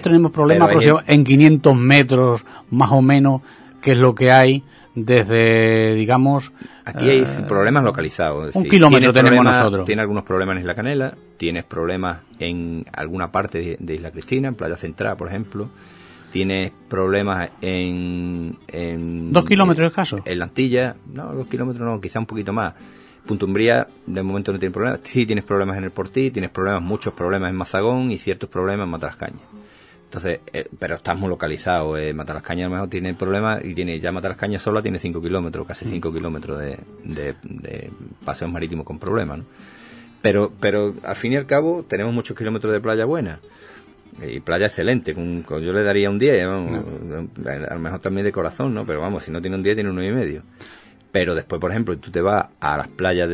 en 500 metros más o menos, que es lo que hay desde, digamos... Aquí hay problemas localizados. Un kilómetro tenemos nosotros. Tiene algunos problemas en Isla Canela, tienes problemas en alguna parte de Isla Cristina, en Playa Central, por ejemplo. Tienes problemas en 2 kilómetros escasos. En la Antilla, no, 2 kilómetros no, quizá un poquito más. Punta Umbría, de momento no tiene problemas. Sí tienes problemas en el Portí, tienes muchos problemas en Mazagón y ciertos problemas en Matrascaña. Entonces, pero estás muy localizado. Matalascañas a lo mejor tiene problemas y ya Matalascañas sola tiene 5 kilómetros, casi 5 kilómetros de paseos marítimos con problemas, ¿no? Pero al fin y al cabo tenemos muchos kilómetros de playa buena y playa excelente. Yo le daría un 10, vamos, a lo mejor también de corazón, ¿no? Pero vamos, si no tiene un 10 tiene un 9,5. Pero después, por ejemplo, tú te vas a las playas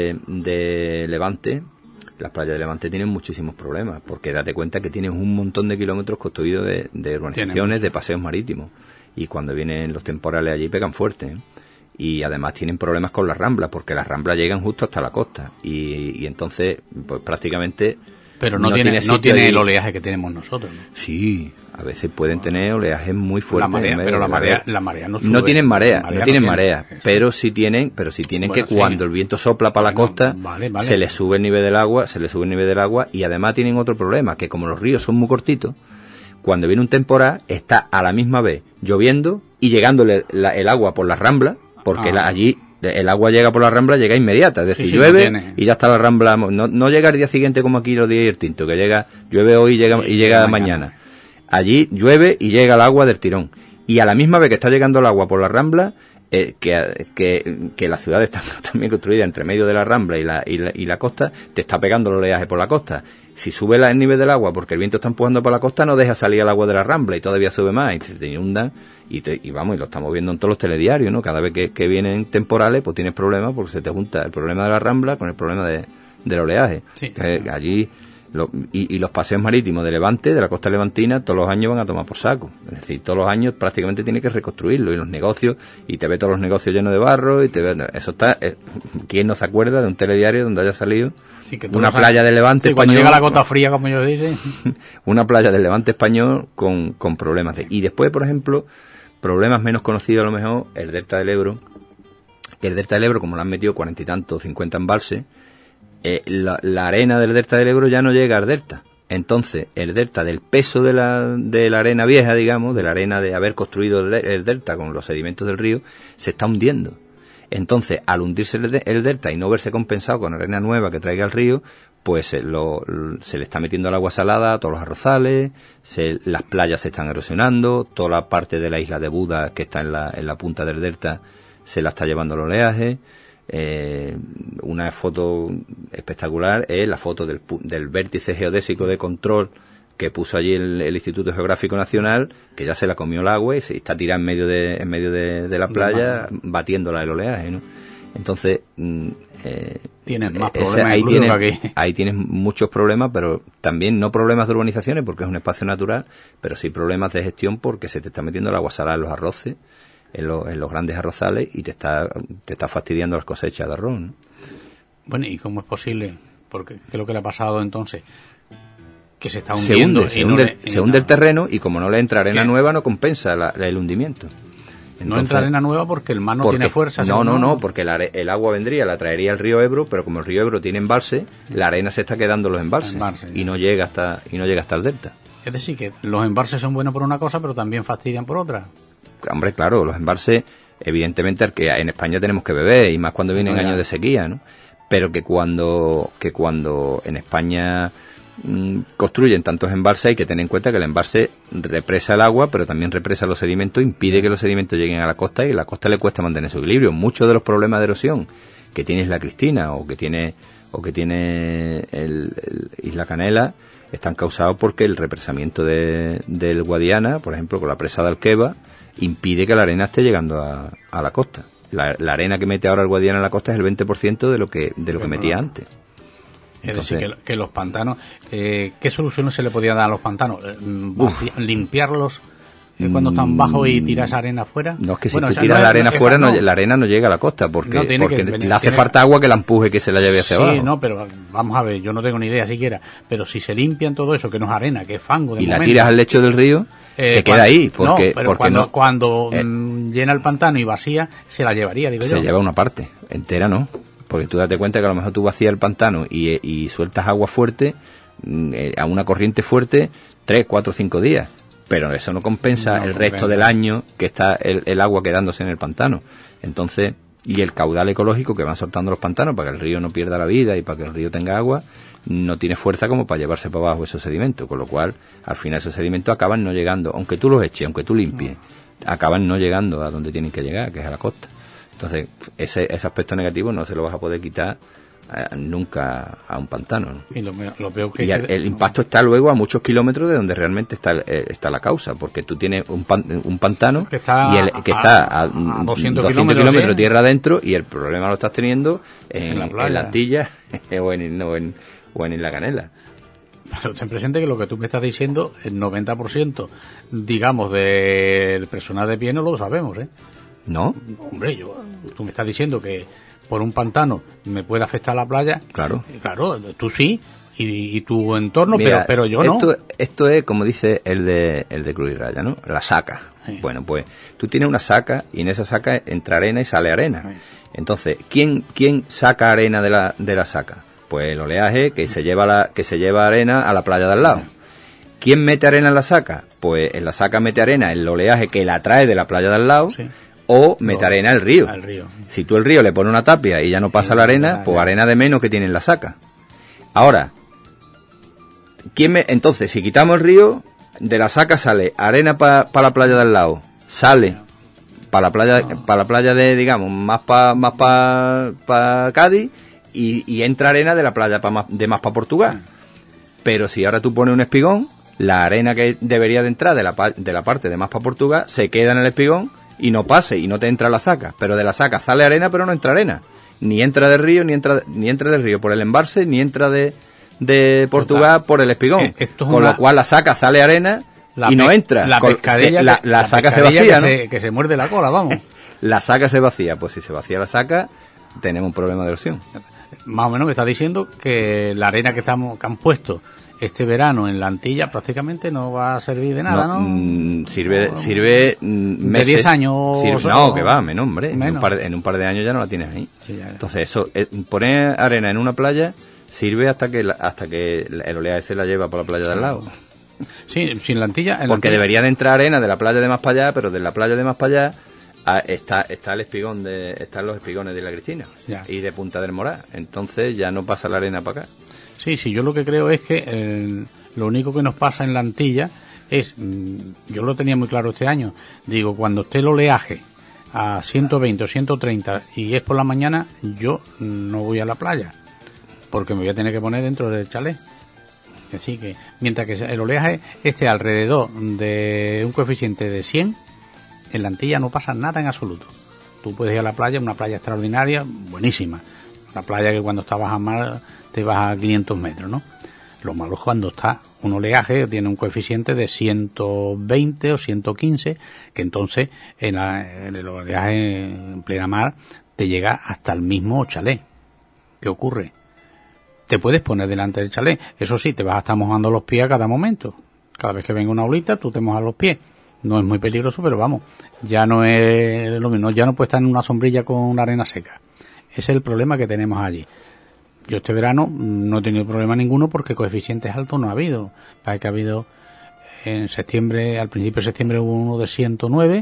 de Levante. Las playas de Levante tienen muchísimos problemas, porque date cuenta que tienes un montón de kilómetros construidos de urbanizaciones, de paseos marítimos, y cuando vienen los temporales allí pegan fuerte, ¿eh? Y además tienen problemas con las ramblas, porque las ramblas llegan justo hasta la costa, y entonces pues prácticamente pero no tiene el oleaje que tenemos nosotros, ¿no? Sí, a veces pueden tener oleajes muy fuertes. Pero la marea no sube. No tienen marea, pero sí tienen bueno, que cuando el viento sopla para la costa, se les sube el nivel del agua, y además tienen otro problema, que como los ríos son muy cortitos, cuando viene un temporal, está a la misma vez lloviendo y llegándole el agua por las ramblas, porque allí el agua llega por la rambla, llega inmediata, es decir, llueve y ya está la rambla, no llega el día siguiente como aquí los días y el tinto, que llueve hoy y llega mañana. Allí llueve y llega el agua del tirón, y a la misma vez que está llegando el agua por la rambla, que la ciudad está también construida entre medio de la rambla y la costa, te está pegando el oleaje por la costa. Si sube el nivel del agua porque el viento está empujando por la costa, no deja salir el agua de la rambla y todavía sube más y te inundan y vamos, y lo estamos viendo en todos los telediarios, ¿no? Cada vez que vienen temporales, pues tienes problemas porque se te junta el problema de la rambla con el problema del oleaje. Sí. Entonces, allí y los paseos marítimos de Levante, de la costa levantina, todos los años van a tomar por saco. Es decir, todos los años prácticamente tiene que reconstruirlo, y los negocios, y te ve todos los negocios llenos de barro, y te ve, eso está, ¿quién no se acuerda de un telediario donde haya salido una playa de Levante español? Cuando llega la gota fría, como ellos dicen. Una playa del Levante español con problemas. Y después, por ejemplo, problemas menos conocidos a lo mejor, el delta del Ebro. El delta del Ebro, como lo han metido 40 y tantos, 50 embalses, la arena del delta del Ebro ya no llega al delta. Entonces, el delta, del peso de la arena vieja, digamos, de la arena de haber construido el delta con los sedimentos del río, se está hundiendo. Entonces, al hundirse el delta y no verse compensado con arena nueva que traiga el río, pues se le está metiendo el agua salada a todos los arrozales, las playas se están erosionando, toda la parte de la isla de Buda que está en la punta del delta se la está llevando el oleaje. Una foto espectacular es la foto del vértice geodésico de control que puso allí el Instituto Geográfico Nacional, que ya se la comió el agua y se está tirada en medio de la playa, batiéndola el oleaje, ¿no? Entonces tienes más problemas ahí tienes muchos problemas, pero también no problemas de urbanizaciones porque es un espacio natural, pero sí problemas de gestión porque se te está metiendo el agua salada en los arroces, en los grandes arrozales, y te está fastidiando las cosechas de arroz, ¿no? Bueno, ¿y cómo es posible? Porque ¿qué es lo que le ha pasado entonces? Que se está hundiendo. Se hunde el terreno, y como no le entra arena nueva, no compensa el hundimiento. Entonces, no entra arena nueva porque el mar no tiene fuerza. No, porque el agua la traería el río Ebro, pero como el río Ebro tiene embalse, la arena se está quedando en los embalses y no llega hasta el delta. Es decir, que los embalses son buenos por una cosa, pero también fastidian por otra. Hombre, claro, los embalses, evidentemente, que en España tenemos que beber, y más cuando vienen años de sequía, ¿no? Pero que cuando en España construyen tantos embalses, hay que tener en cuenta que el embalse represa el agua, pero también represa los sedimentos, impide que los sedimentos lleguen a la costa, y a la costa le cuesta mantener su equilibrio. Muchos de los problemas de erosión que tiene Isla Cristina o que tiene el Isla Canela están causados porque el represamiento del Guadiana, por ejemplo, con la presa de Alqueva, impide que la arena esté llegando a la costa. La arena que mete ahora el Guadiana en la costa es el 20% de lo que metía antes. Entonces, es decir, que los pantanos, ¿qué soluciones se le podía dar a los pantanos? ¿Limpiarlos cuando están bajos y tirar esa arena afuera? No, es que si tú tiras la arena afuera, la arena no llega a la costa, porque le hace falta agua que la empuje, que se la lleve hacia abajo. Sí, no, pero vamos a ver, yo no tengo ni idea siquiera, pero si se limpian todo eso, que no es arena, que es fango y la tiras al lecho del río, se queda ahí, porque cuando llena el pantano y vacía, se la llevaría, digo yo. Se lleva una parte, entera no. Porque tú date cuenta que a lo mejor tú vacías el pantano y sueltas agua fuerte, a una corriente fuerte, 3, 4, 5 días. Pero eso no compensa el resto del año que está el agua quedándose en el pantano. Entonces, y el caudal ecológico que van soltando los pantanos para que el río no pierda la vida y para que el río tenga agua, no tiene fuerza como para llevarse para abajo esos sedimentos, con lo cual al final esos sedimentos acaban no llegando, aunque tú los eches, aunque tú limpies, acaban no llegando a donde tienen que llegar, que es a la costa. Entonces ese aspecto negativo no se lo vas a poder quitar nunca a un pantano, ¿no? Y lo peor que el impacto está luego a muchos kilómetros de donde realmente está la causa, porque tú tienes un pantano que está a 200 kilómetros de tierra adentro, y el problema lo estás teniendo en la Antilla o en la Canela. Pero ten presente que lo que tú me estás diciendo, el 90%, digamos, del personal de pie no lo sabemos, ¿eh? ¿No? Hombre, tú me estás diciendo que por un pantano me puede afectar la playa. Claro. Claro, tú sí, y tu entorno, mira, pero yo no. Esto es, como dice el de Cruz y Raya, ¿no? La saca. Sí. Bueno, pues tú tienes una saca, y en esa saca entra arena y sale arena. Sí. Entonces, ¿quién saca arena de la saca? Pues el oleaje que se lleva arena a la playa de al lado. ¿Quién mete arena en la saca? Pues en la saca mete arena el oleaje que la trae de la playa de al lado. Sí. O mete arena al río. Si tú el río le pones una tapia y ya no pasa la arena, pues arena de menos que tiene en la saca. Ahora, entonces, si quitamos el río, de la saca sale arena para la playa de al lado, sale para la playa de, digamos, más para Cádiz, y entra arena de la playa de más para Portugal. Pero si ahora tú pones un espigón, la arena que debería de entrar de la parte de más para Portugal se queda en el espigón y no pase, y no te entra la saca. Pero de la saca sale arena, pero no entra arena. Ni entra del río, ni entra del río por el embalse, ni entra de Portugal por el espigón. Con lo cual la saca sale arena y no entra. La pescadilla, la saca se vacía, ¿no? Que se muerde la cola, vamos. La saca se vacía. Pues si se vacía la saca, tenemos un problema de erosión. Más o menos me está diciendo que la arena que han puesto este verano en la Antilla prácticamente no va a servir de nada, ¿no? Sirve meses. ¿De 10 años? No, que va, menos, hombre. En un par de años ya no la tienes ahí. Sí, entonces, poner arena en una playa sirve hasta que el oleaje se la lleva por la playa de al lado. Sí, sin la Antilla. Porque debería de entrar arena de la playa de más para allá, pero de la playa de más para allá está el espigón están los espigones de la Cristina y de Punta del Moral. Entonces ya no pasa la arena para acá. Sí, yo lo que creo es que lo único que nos pasa en la Antilla es, yo lo tenía muy claro este año, digo, cuando esté el oleaje a 120 o 130 y es por la mañana, yo no voy a la playa, porque me voy a tener que poner dentro del chalet. Así que, mientras que el oleaje esté alrededor de un coeficiente de 100, en la Antilla no pasa nada en absoluto. Tú puedes ir a la playa, una playa extraordinaria, buenísima. La playa que cuando estabas a mar te vas a 500 metros, ¿no? Lo malo es cuando está un oleaje que tiene un coeficiente de 120 o 115, que entonces en el oleaje en plena mar te llega hasta el mismo chalet. ¿Qué ocurre? Te puedes poner delante del chalet. Eso sí, te vas a estar mojando los pies a cada momento. Cada vez que venga una olita, tú te mojas los pies. No es muy peligroso, pero vamos, ya no es lo mismo. Ya no puedes estar en una sombrilla con la arena seca. Ese es el problema que tenemos allí. Yo este verano no he tenido problema ninguno porque coeficientes altos no ha habido. Para que ha habido en septiembre, al principio de septiembre hubo uno de 109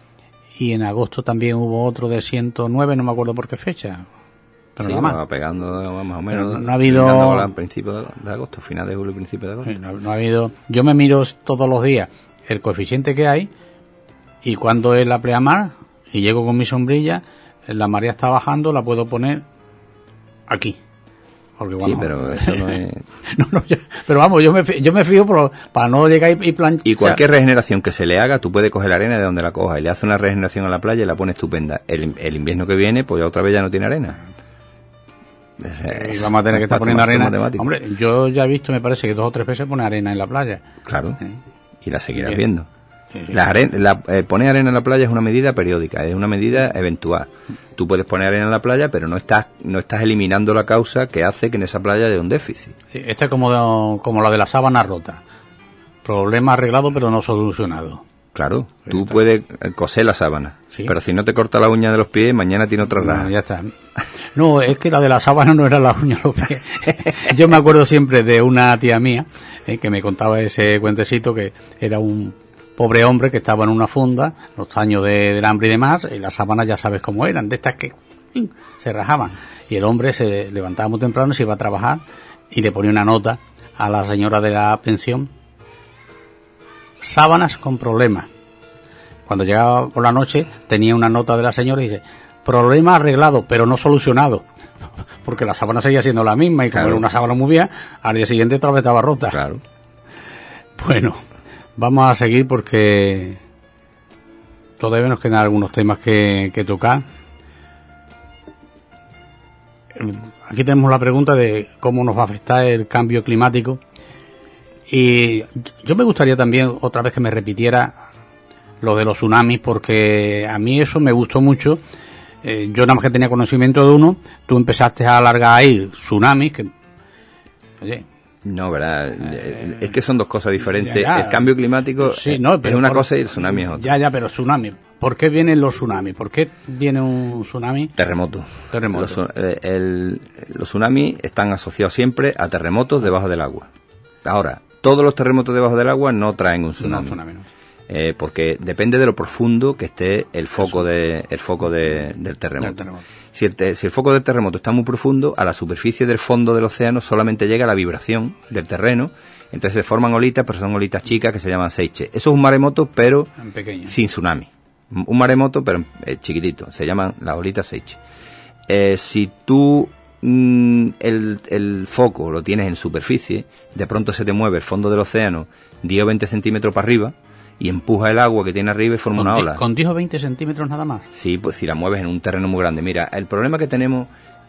y en agosto también hubo otro de 109, no me acuerdo por qué fecha. Pero sí, nada más. Va pegando más o menos. No ha habido. Al principio de agosto, final de julio, principio de agosto. No ha habido. Yo me miro todos los días el coeficiente que hay y cuando es la pleamar y llego con mi sombrilla, la marea está bajando, la puedo poner aquí. Porque, bueno, sí, pero eso no es... pero vamos, yo me fío para no llegar y planchar. Y cualquier regeneración que se le haga, tú puedes coger la arena de donde la cojas y le haces una regeneración a la playa y la pones estupenda. El invierno que viene, pues ya otra vez ya no tiene arena. Y vamos a tener que estar poniendo arena. Hombre, yo ya he visto, me parece que 2 o 3 veces pone arena en la playa. Claro, y la seguirás viendo. Sí. Poner arena en la playa es una medida periódica, es una medida eventual. Tú puedes poner arena en la playa, pero no estás eliminando la causa que hace que en esa playa haya un déficit. Sí, esta es como la de la sábana rota. Problema arreglado, pero no solucionado. Claro, tú puedes coser la sábana, ¿sí? Pero si no te corta la uña de los pies, mañana tiene otra raja. Ya está. No, es que la de la sábana no era la uña de los pies. Yo me acuerdo siempre de una tía mía que me contaba ese cuentecito, que era un pobre hombre que estaba en una funda, los años del hambre y demás, y las sábanas ya sabes cómo eran, de estas que se rajaban. Y el hombre se levantaba muy temprano, se iba a trabajar y le ponía una nota a la señora de la pensión: sábanas con problemas. Cuando llegaba por la noche tenía una nota de la señora y dice: problema arreglado, pero no solucionado. Porque la sábana seguía siendo la misma, y como era una sábana muy vieja, al día siguiente otra vez estaba rota. Claro. Bueno, vamos a seguir porque todavía nos quedan algunos temas que tocar. Aquí tenemos la pregunta de cómo nos va a afectar el cambio climático. Y yo me gustaría también otra vez que me repitiera lo de los tsunamis, porque a mí eso me gustó mucho. Yo nada más que tenía conocimiento de uno, tú empezaste a alargar ahí tsunamis, que, oye... No, ¿verdad? Es que son dos cosas diferentes. Ya. El cambio climático sí, no, es una cosa y el tsunami es otra. Ya, pero tsunami. ¿Por qué vienen los tsunamis? ¿Por qué viene un tsunami? Terremoto. Los tsunamis están asociados siempre a terremotos debajo del agua. Ahora, todos los terremotos debajo del agua no traen un tsunami. No. Porque depende de lo profundo que esté el foco del terremoto. Si el foco del terremoto está muy profundo, a la superficie del fondo del océano solamente llega la vibración del terreno, entonces se forman olitas, pero son olitas chicas que se llaman seiche. Eso es un maremoto, pero sin tsunami. Un maremoto, pero chiquitito, se llaman las olitas seiche. Si tú el foco lo tienes en superficie, de pronto se te mueve el fondo del océano 10 o 20 centímetros para arriba, y empuja el agua que tiene arriba y forma una ola. ¿Con 10 o 20 centímetros nada más? Sí, pues si la mueves en un terreno muy grande. Mira, el problema que tenemos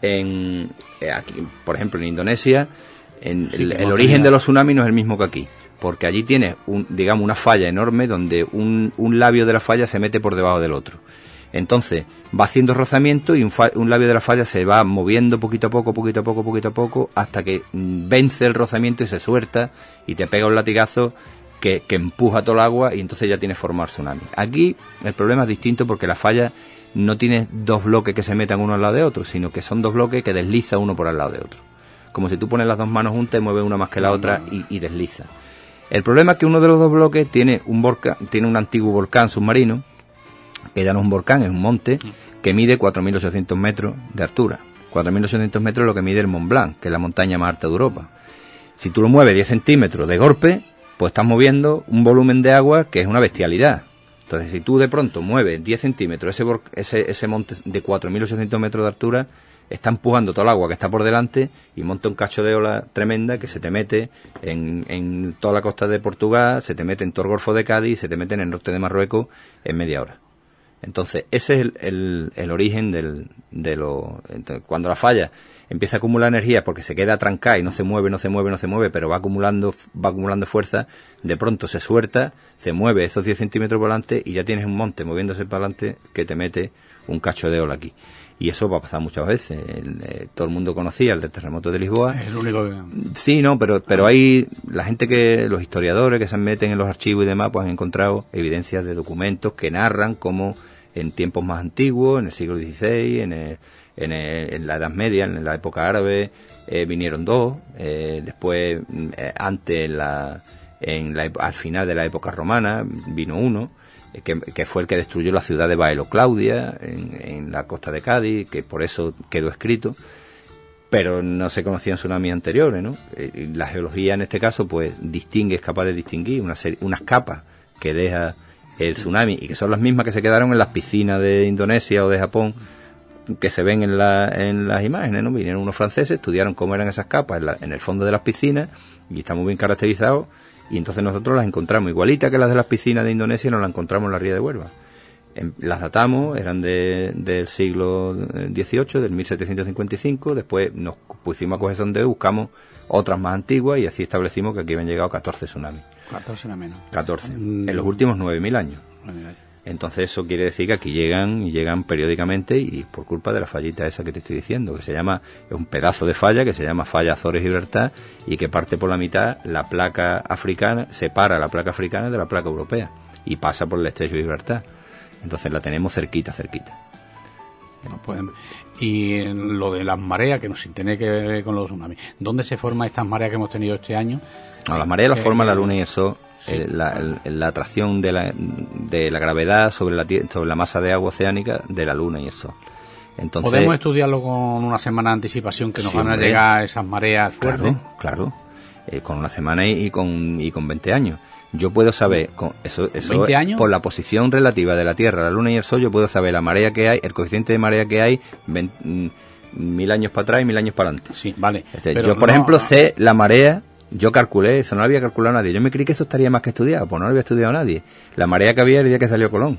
aquí, por ejemplo, en Indonesia, el origen de los tsunamis no es el mismo que aquí, porque allí tienes, digamos, una falla enorme donde un labio de la falla se mete por debajo del otro. Entonces, va haciendo rozamiento y un labio de la falla se va moviendo poquito a poco, hasta que vence el rozamiento y se suelta y te pega un latigazo que empuja todo el agua y entonces ya tiene formar tsunami. Aquí el problema es distinto porque la falla no tiene dos bloques que se metan uno al lado de otro, sino que son dos bloques que desliza uno por al lado de otro. Como si tú pones las dos manos juntas y mueves una más que la otra y desliza. El problema es que uno de los dos bloques tiene un antiguo volcán submarino, que ya no es un volcán, es un monte, que mide 4.800 metros de altura. 4.800 metros es lo que mide el Mont Blanc, que es la montaña más alta de Europa. Si tú lo mueves 10 centímetros de golpe, pues estás moviendo un volumen de agua que es una bestialidad. Entonces, si tú de pronto mueves 10 centímetros, ese monte de 4.800 metros de altura está empujando todo el agua que está por delante y monta un cacho de ola tremenda que se te mete en toda la costa de Portugal, se te mete en todo el Golfo de Cádiz y se te mete en el norte de Marruecos en media hora. Entonces, ese es el origen entonces, cuando la falla empieza a acumular energía porque se queda trancada y no se mueve, pero va acumulando fuerza, de pronto se suelta, se mueve esos 10 centímetros por delante y ya tienes un monte moviéndose para adelante que te mete un cacho de ola aquí. Y eso va a pasar muchas veces. Todo el mundo conocía el del terremoto de Lisboa. Es el único que... Sí, no, pero hay la gente los historiadores que se meten en los archivos y demás, pues han encontrado evidencias de documentos que narran cómo en tiempos más antiguos, en el siglo XVI, en la Edad Media, en la época árabe, vinieron dos, después antes al final de la época romana vino uno, que fue el que destruyó la ciudad de Baelo Claudia en la costa de Cádiz, que por eso quedó escrito, pero no se conocían tsunamis anteriores, ¿no? La geología en este caso pues es capaz de distinguir unas capas que deja el tsunami y que son las mismas que se quedaron en las piscinas de Indonesia o de Japón, que se ven en las imágenes, ¿no? Vinieron unos franceses, estudiaron cómo eran esas capas en el fondo de las piscinas y están muy bien caracterizados, y entonces nosotros las encontramos igualitas que las de las piscinas de Indonesia, nos las encontramos en la ría de Huelva. Las datamos, eran del siglo XVIII, del 1755, después nos pusimos a coger sondeo, buscamos otras más antiguas y así establecimos que aquí habían llegado 14 tsunamis. 14 no menos. 14, en los últimos 9.000 años. Entonces eso quiere decir que aquí llegan periódicamente y por culpa de la fallita esa que te estoy diciendo, que es un pedazo de falla que se llama falla Azores-Gibraltar y que parte por la mitad la placa africana, separa la placa africana de la placa europea y pasa por el estrecho de Gibraltar. Entonces la tenemos cerquita. No pueden. Y lo de las mareas, que nos tiene que ver con los tsunamis, ¿dónde se forman estas mareas que hemos tenido este año? No, las mareas las forma la Luna y el Sol. Sí. La atracción de la gravedad sobre la masa de agua oceánica de la Luna y el Sol. Entonces, ¿podemos estudiarlo con una semana de anticipación que nos van a llegar esas mareas fuertes? Claro. Con una semana y con 20 años. Yo puedo saber, eso ¿20 años? Por la posición relativa de la Tierra, la Luna y el Sol, yo puedo saber la marea que hay, el coeficiente de marea que hay 1000 años para atrás y 1000 años para adelante. Sí, vale. Yo, por ejemplo, sé la marea, yo calculé, eso no lo había calculado nadie. Yo me creí que eso estaría más que estudiado, pues no lo había estudiado nadie. La marea que había el día que salió Colón.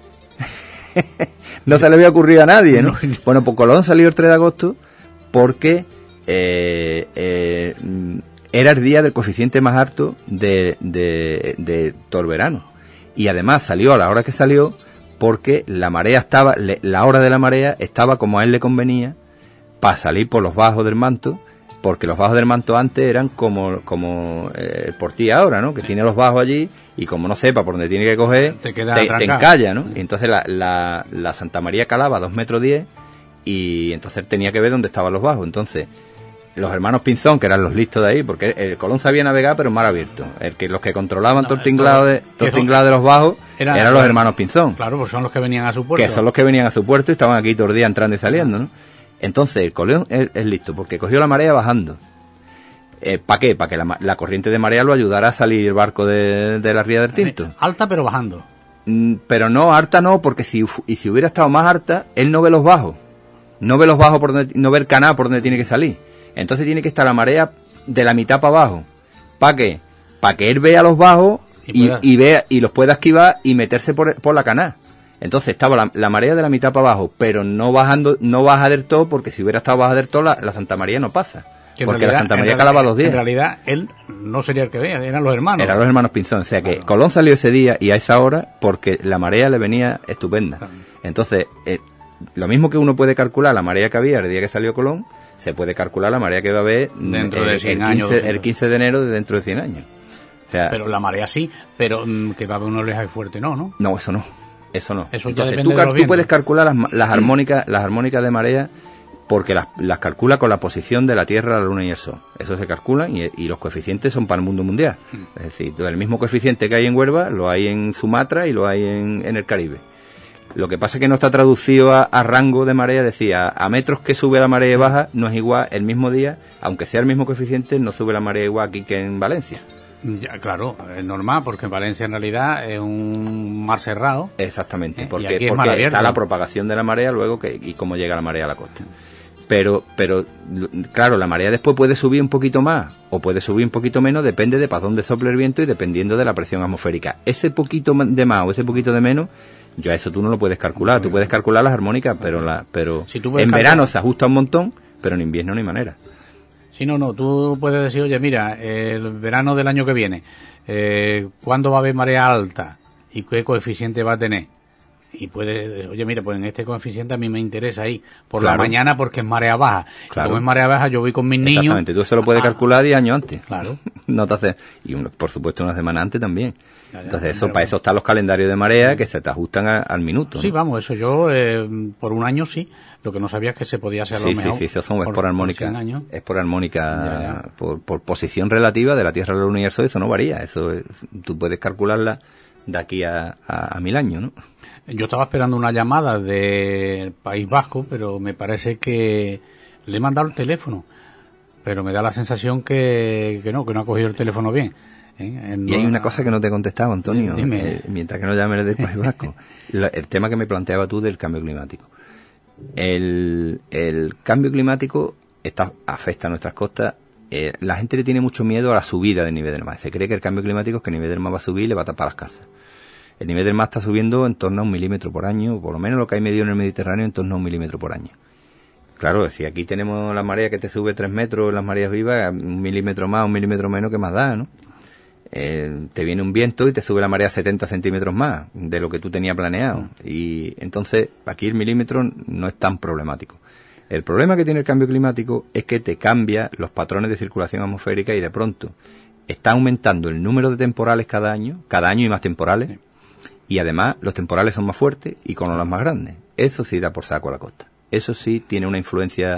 No se le había ocurrido a nadie, ¿no? Bueno, pues Colón salió el 3 de agosto porque era el día del coeficiente más alto de todo el verano. Y además salió a la hora que salió porque la marea estaba, la hora de la marea estaba como a él le convenía para salir por los bajos del manto, porque los bajos del manto antes eran como el Portí ahora, ¿no? Que tiene los bajos allí y como no sepa por dónde tiene que coger, te encalla, ¿no? Y entonces la Santa María calaba 2,10 metros y entonces tenía que ver dónde estaban los bajos. Entonces los hermanos Pinzón, que eran los listos de ahí, porque el Colón sabía navegar pero en mar abierto, los que controlaban todo el tinglado de los bajos eran los hermanos Pinzón. Claro, pues son los que venían a su puerto. Que son los que venían a su puerto y estaban aquí todo el día entrando y saliendo, ¿no? Entonces el Colón es listo, porque cogió la marea bajando. ¿Para qué? Para que la corriente de marea lo ayudara a salir el barco de la ría del Tinto. Alta pero bajando. Pero no, harta no, porque si hubiera estado más harta, él no ve los bajos. No ve los bajos no ve el canal por donde tiene que salir. Entonces tiene que estar la marea de la mitad para abajo. ¿Para qué? Para que él vea los bajos y vea y los pueda esquivar y meterse por la canal. Entonces estaba la marea de la mitad para abajo, pero no baja del todo, porque si hubiera estado baja del todo, la Santa María no pasa. Porque la Santa María calaba 2 días. En realidad, él no sería el que vea, eran los hermanos. Eran los hermanos Pinzón. O sea que Colón salió ese día y a esa hora porque la marea le venía estupenda. Entonces, lo mismo que uno puede calcular la marea que había el día que salió Colón, se puede calcular la marea que va a haber dentro de 100 años. El 15 de enero de dentro de 100 años. O sea, pero la marea sí, pero que va a haber un oleaje fuerte, ¿no? No, eso no. Eso entonces tú puedes calcular las armónicas de marea porque las calcula con la posición de la Tierra, la Luna y el Sol. Eso se calcula y los coeficientes son para el mundo mundial. Es decir, el mismo coeficiente que hay en Huelva lo hay en Sumatra y lo hay en el Caribe. Lo que pasa es que no está traducido a rango de marea, decía, a metros que sube la marea baja no es igual el mismo día, aunque sea el mismo coeficiente, no sube la marea igual aquí que en Valencia. Ya, claro, es normal, porque en Valencia en realidad es un mar cerrado. Exactamente, porque está la propagación de la marea luego y cómo llega la marea a la costa. Pero claro, la marea después puede subir un poquito más o puede subir un poquito menos, depende de para dónde sople el viento y dependiendo de la presión atmosférica. Ese poquito de más o ese poquito de menos, yo a eso tú no lo puedes calcular. Tú puedes calcular las armónicas, pero si en verano se ajusta un montón, pero en invierno no hay manera. Sí, no, tú puedes decir, oye, mira, el verano del año que viene, ¿cuándo va a haber marea alta? ¿Y qué coeficiente va a tener? Y puedes decir, oye, mira, pues en este coeficiente a mí me interesa ahí, por la mañana porque es marea baja. Claro. Como es marea baja, yo voy con mis niños. Exactamente, tú se lo puedes calcular 10 años antes. Claro. No te hace, por supuesto una semana antes también. Entonces para eso están los calendarios de marea que se te ajustan al minuto, ¿no? Sí, vamos, eso yo por un año sí. Lo que no sabía es que se podía hacer a lo mejor. Sí, eso es por armónica. Es por armónica, por posición relativa de la Tierra, la Luna y el Sol, eso no varía. Tú puedes calcularla de aquí a 1000 años, ¿no? Yo estaba esperando una llamada del País Vasco, pero me parece que le he mandado el teléfono. Pero me da la sensación que no ha cogido el teléfono bien. Y hay una cosa que no te he contestado, Antonio, mientras que no llames del País Vasco. El tema que me planteaba tú del cambio climático. El cambio climático afecta a nuestras costas. La gente le tiene mucho miedo a la subida del nivel del mar. Se cree que el cambio climático es que el nivel del mar va a subir y le va a tapar las casas. El nivel del mar está subiendo en torno a 1 milímetro por año, por lo menos lo que hay medido en el Mediterráneo en torno a 1 milímetro por año. Claro, si aquí tenemos la marea que te sube 3 metros, las mareas vivas, 1 milímetro más, 1 milímetro menos, ¿qué más da, no? Te viene un viento y te sube la marea 70 centímetros más de lo que tú tenías planeado. Y entonces aquí el milímetro no es tan problemático. El problema que tiene el cambio climático es que te cambia los patrones de circulación atmosférica y de pronto está aumentando el número de temporales cada año y más temporales. Sí. Y además los temporales son más fuertes y con olas más grandes. Eso sí da por saco a la costa. Eso sí tiene una influencia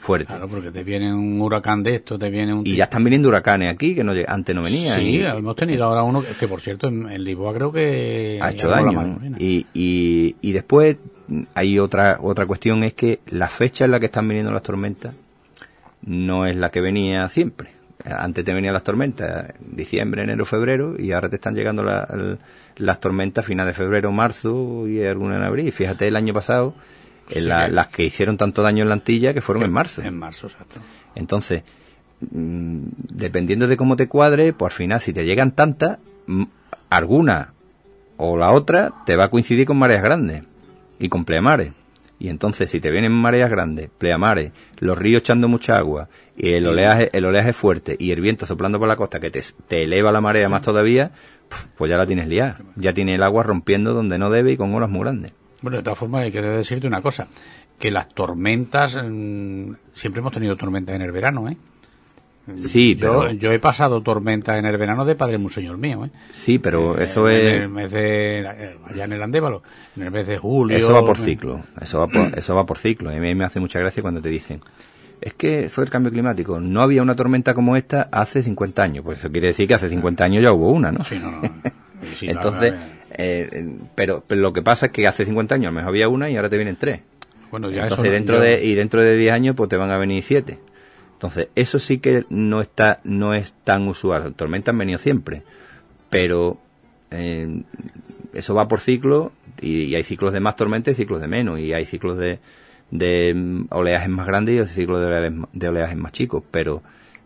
fuerte. Claro, porque te viene un huracán de esto, te viene un... Y ya están viniendo huracanes aquí, que no, antes no venían. Sí, hemos tenido ahora uno que por cierto, en Lisboa creo que... Ha hecho daño. Y después hay otra cuestión, es que la fecha en la que están viniendo las tormentas no es la que venía siempre. Antes te venían las tormentas diciembre, enero, febrero, y ahora te están llegando las tormentas a finales de febrero, marzo y alguna en abril. Fíjate el año pasado, las que hicieron tanto daño en la Antilla, que fueron en marzo. En marzo, exacto. Entonces, dependiendo de cómo te cuadre, pues al final, si te llegan tantas, alguna o la otra te va a coincidir con mareas grandes y con pleamares. Y entonces, si te vienen mareas grandes, pleamares, los ríos echando mucha agua, y el oleaje fuerte, y el viento soplando por la costa que te eleva la marea más todavía, pues ya la tienes liada. Ya tiene el agua rompiendo donde no debe y con olas muy grandes. Bueno, de todas formas, hay que decirte una cosa, que las tormentas, siempre hemos tenido tormentas en el verano, ¿eh? Sí, pero... Yo he pasado tormentas en el verano de Padre Monseñor mío, ¿eh? Sí, pero eso es... En el mes de... allá en el Andévalo, en el mes de julio... Eso va por ciclo, eso va por ciclo. A mí me hace mucha gracia cuando te dicen, es que fue el cambio climático, no había una tormenta como esta hace 50 años. Pues eso quiere decir que hace 50 años ya hubo una, ¿no? Sí, no. Sí, entonces, pero lo que pasa es que hace 50 años a lo mejor había una y ahora te vienen 3. Bueno, ya entonces, eso dentro de 10 años pues te van a venir 7. Entonces, eso sí que no es tan usual. Las tormentas han venido siempre, pero eso va por ciclo, y hay ciclos de más tormentas y ciclos de menos, y hay ciclos de oleajes más grandes y hay ciclos de oleajes más chicos, pero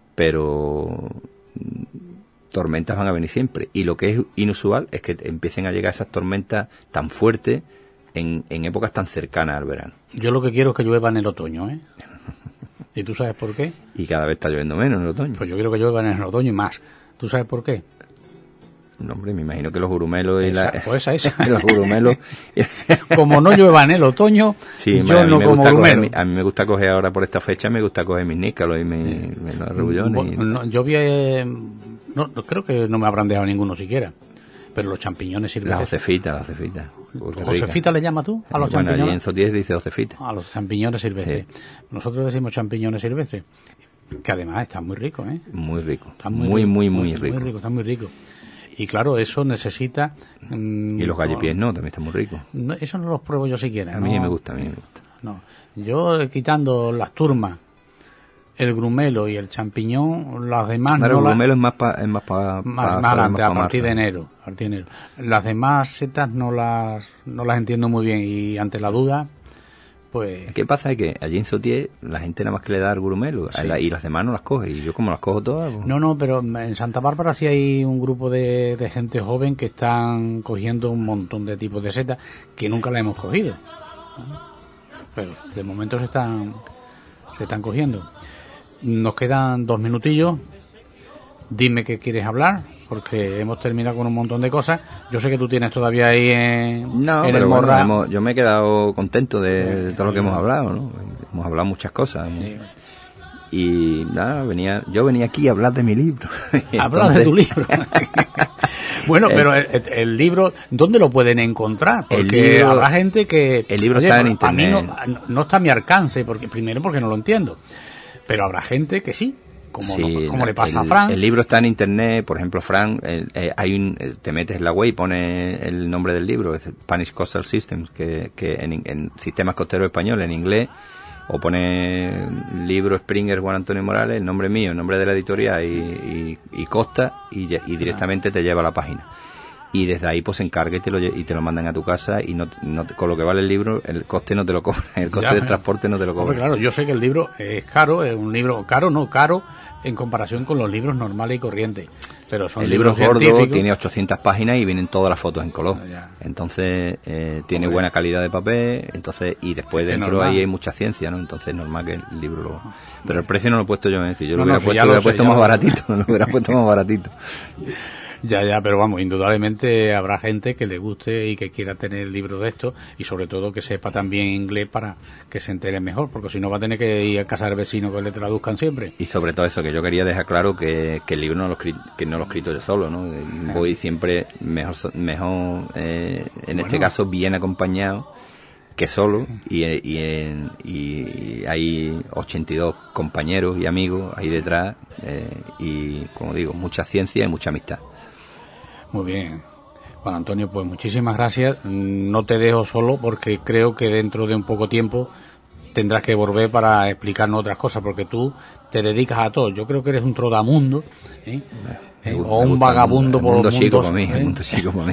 tormentas van a venir siempre. Y lo que es inusual es que empiecen a llegar esas tormentas tan fuertes en épocas tan cercanas al verano. Yo lo que quiero es que llueva en el otoño, ¿eh? ¿Y tú sabes por qué? Y cada vez está lloviendo menos en el otoño. Pues yo quiero que llueva en el otoño y más. ¿Tú sabes por qué? No, hombre, me imagino que los gurumelos y esa. los gurumelos... Como no llueva en el otoño, sí, yo no como gurumelo. A mí me gusta coger ahora por esta fecha, me gusta coger mis nícalos y mis rebullones. No, yo vi... no, creo que no me habrán dejado ninguno siquiera. Pero los champiñones silvestres... Las josefitas. ¿Josefita le llamas tú a los champiñones? Allí en Soties dice josefita. A los champiñones silvestres. Sí. Nosotros decimos champiñones silvestres, que además están muy ricos, ¿eh? Muy rico. Están muy rico. Están muy ricos. Y claro, eso necesita... y los gallepiés también están muy ricos. No, eso no los pruebo yo siquiera. A mí me gusta. No, yo quitando las turmas, el grumelo y el champiñón, las demás el grumelo es más adelante, a partir de enero. Las demás setas no las entiendo muy bien, y ante la duda, pues... ¿Qué pasa? Es que allí en Sotier la gente nada más que le da el grumelo, sí, y las demás no las coge, y yo como las cojo todas... Pues... No, pero en Santa Bárbara sí hay un grupo de gente joven que están cogiendo un montón de tipos de setas que nunca las hemos cogido, ¿no? Pero de momento se están cogiendo. Nos quedan 2 minutillos. Dime qué quieres hablar, porque hemos terminado con un montón de cosas. Yo sé que tú tienes todavía ahí en el morral. Bueno, yo me he quedado contento de todo lo que hemos hablado, ¿no? Hemos hablado muchas cosas. Sí. Y nada, yo venía aquí a hablar de mi libro. Hablar de tu libro. Bueno, pero el libro, ¿dónde lo pueden encontrar? Porque habrá gente que... El libro está en internet. A mí no está a mi alcance, porque no lo entiendo. Pero habrá gente que sí, como le pasa a Fran. El libro está en internet, por ejemplo, Fran, te metes en la web y pones el nombre del libro, es Spanish Coastal Systems, que en sistemas costeros españoles, en inglés, o pone libro Springer Juan Antonio Morales, el nombre mío, el nombre de la editorial y Costa, y directamente te lleva a la página. Y desde ahí pues se encarga y te lo mandan a tu casa, y no con lo que vale el libro, el coste no te lo cobran, el coste del transporte no te lo cobran. Claro, yo sé que el libro es caro, es un libro caro en comparación con los libros normales y corrientes. Pero son el libro es gordo, tiene 800 páginas y vienen todas las fotos en color. Entonces tiene buena calidad de papel, y después dentro ahí hay mucha ciencia, ¿no? Entonces es normal que el libro pero el precio no lo he puesto yo, si yo lo hubiera puesto más baratito. Ya, pero vamos, indudablemente habrá gente que le guste y que quiera tener el libro de esto, y sobre todo que sepa también inglés para que se entere mejor, porque si no va a tener que ir a casa del vecino que le traduzcan siempre. Y sobre todo eso, que yo quería dejar claro que el libro no lo he escrito yo solo, ¿no? Voy siempre mejor en este caso bien acompañado, que solo, y hay 82 compañeros y amigos ahí detrás, y como digo, mucha ciencia y mucha amistad. Muy bien, Juan Antonio, pues muchísimas gracias. No te dejo solo porque creo que dentro de un poco tiempo tendrás que volver para explicarnos otras cosas, porque tú te dedicas a todo. Yo creo que eres un trotamundo, o un vagabundo por los mundos. El mundo chico para mí.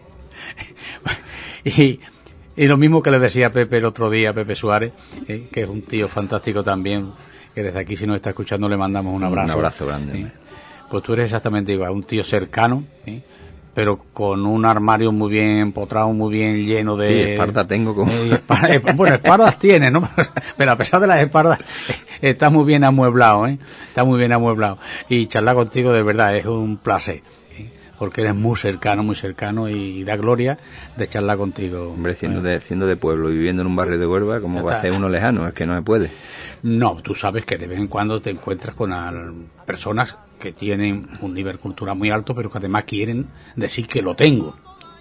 Y lo mismo que le decía a Pepe el otro día, Pepe Suárez, que es un tío fantástico también, que desde aquí, si nos está escuchando, le mandamos un abrazo. Un abrazo grande. Pues tú eres exactamente igual, un tío cercano, pero con un armario muy bien empotrado, muy bien lleno de... Sí, espaldas tengo como... bueno, espaldas tienes, ¿no? Pero a pesar de las espaldas, está muy bien amueblado, Está muy bien amueblado. Y charlar contigo, de verdad, es un placer, porque eres muy cercano y da gloria de charlar contigo. Hombre, siendo de pueblo y viviendo en un barrio de Huelva, ¿cómo va a ser uno lejano? Es que no se puede. No, tú sabes que de vez en cuando te encuentras con personas que tienen un nivel cultural muy alto, pero que además quieren decir que lo tengo.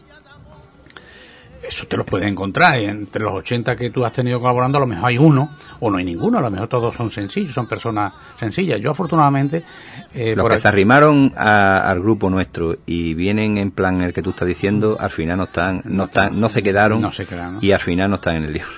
Eso te lo puedes encontrar. Entre los 80 que tú has tenido colaborando, a lo mejor hay uno, o no hay ninguno, a lo mejor todos son sencillos, son personas sencillas. Yo, afortunadamente... los que se arrimaron al grupo nuestro y vienen en plan el que tú estás diciendo, al final no se quedaron, ¿no? Y al final no están en el libro.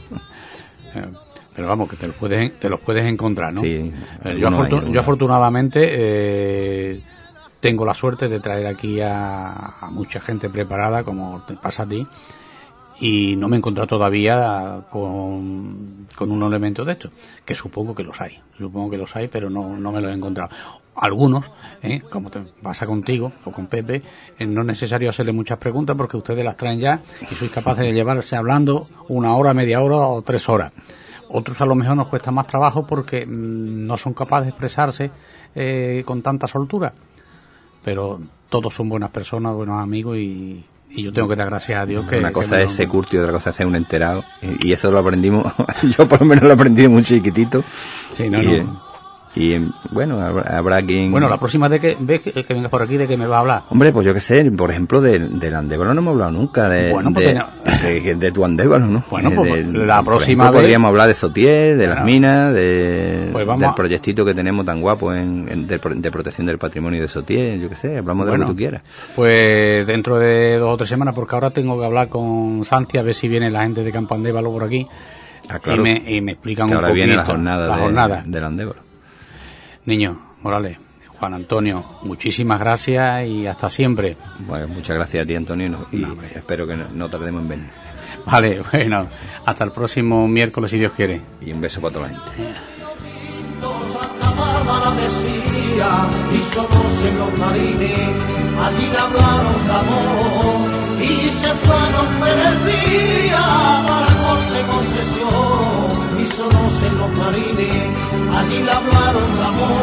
Pero vamos, que te los puedes encontrar, ¿no? Sí. Yo afortunadamente tengo la suerte de traer aquí a mucha gente preparada, como te pasa a ti, y no me he encontrado todavía con un elemento de esto, que supongo que los hay, pero no me los he encontrado. Algunos, como te pasa contigo o con Pepe, no es necesario hacerle muchas preguntas porque ustedes las traen ya y sois capaces de llevarse hablando 1 hora, media hora o 3 horas. Otros a lo mejor nos cuesta más trabajo porque no son capaces de expresarse con tanta soltura. Pero todos son buenas personas, buenos amigos y yo tengo que dar gracias a Dios que... Una cosa es ser curto y otra cosa es ser un enterado. Y eso lo aprendimos, yo por lo menos lo aprendí muy chiquitito. Sí, Y bueno, habrá quien... Bueno, la próxima vez que vengas por aquí, ¿de qué me vas a hablar? Hombre, pues yo qué sé, por ejemplo, del Andévalo no hemos hablado nunca, de tu Andévalo, ¿no? Bueno, pues la próxima vez... podríamos hablar de Sotier, de las minas, del proyectito que tenemos tan guapo de protección del patrimonio de Sotier, yo qué sé, hablamos de lo que tú quieras. Pues dentro de 2 o 3 semanas, porque ahora tengo que hablar con Santi a ver si viene la gente de Campo Andévalo por aquí. Claro, y me explican un poquito. Ahora viene la jornada del Andévalo. Niño, Morales, Juan Antonio, muchísimas gracias y hasta siempre. Bueno, muchas gracias a ti, Antonio, y espero que no tardemos en venir. Vale, bueno, hasta el próximo miércoles, si Dios quiere. Y un beso para toda la gente. Y somos en los marines, allí le hablaron de amor y se fueron del día para corte concesión. Y somos en los marines, allí le hablaron de amor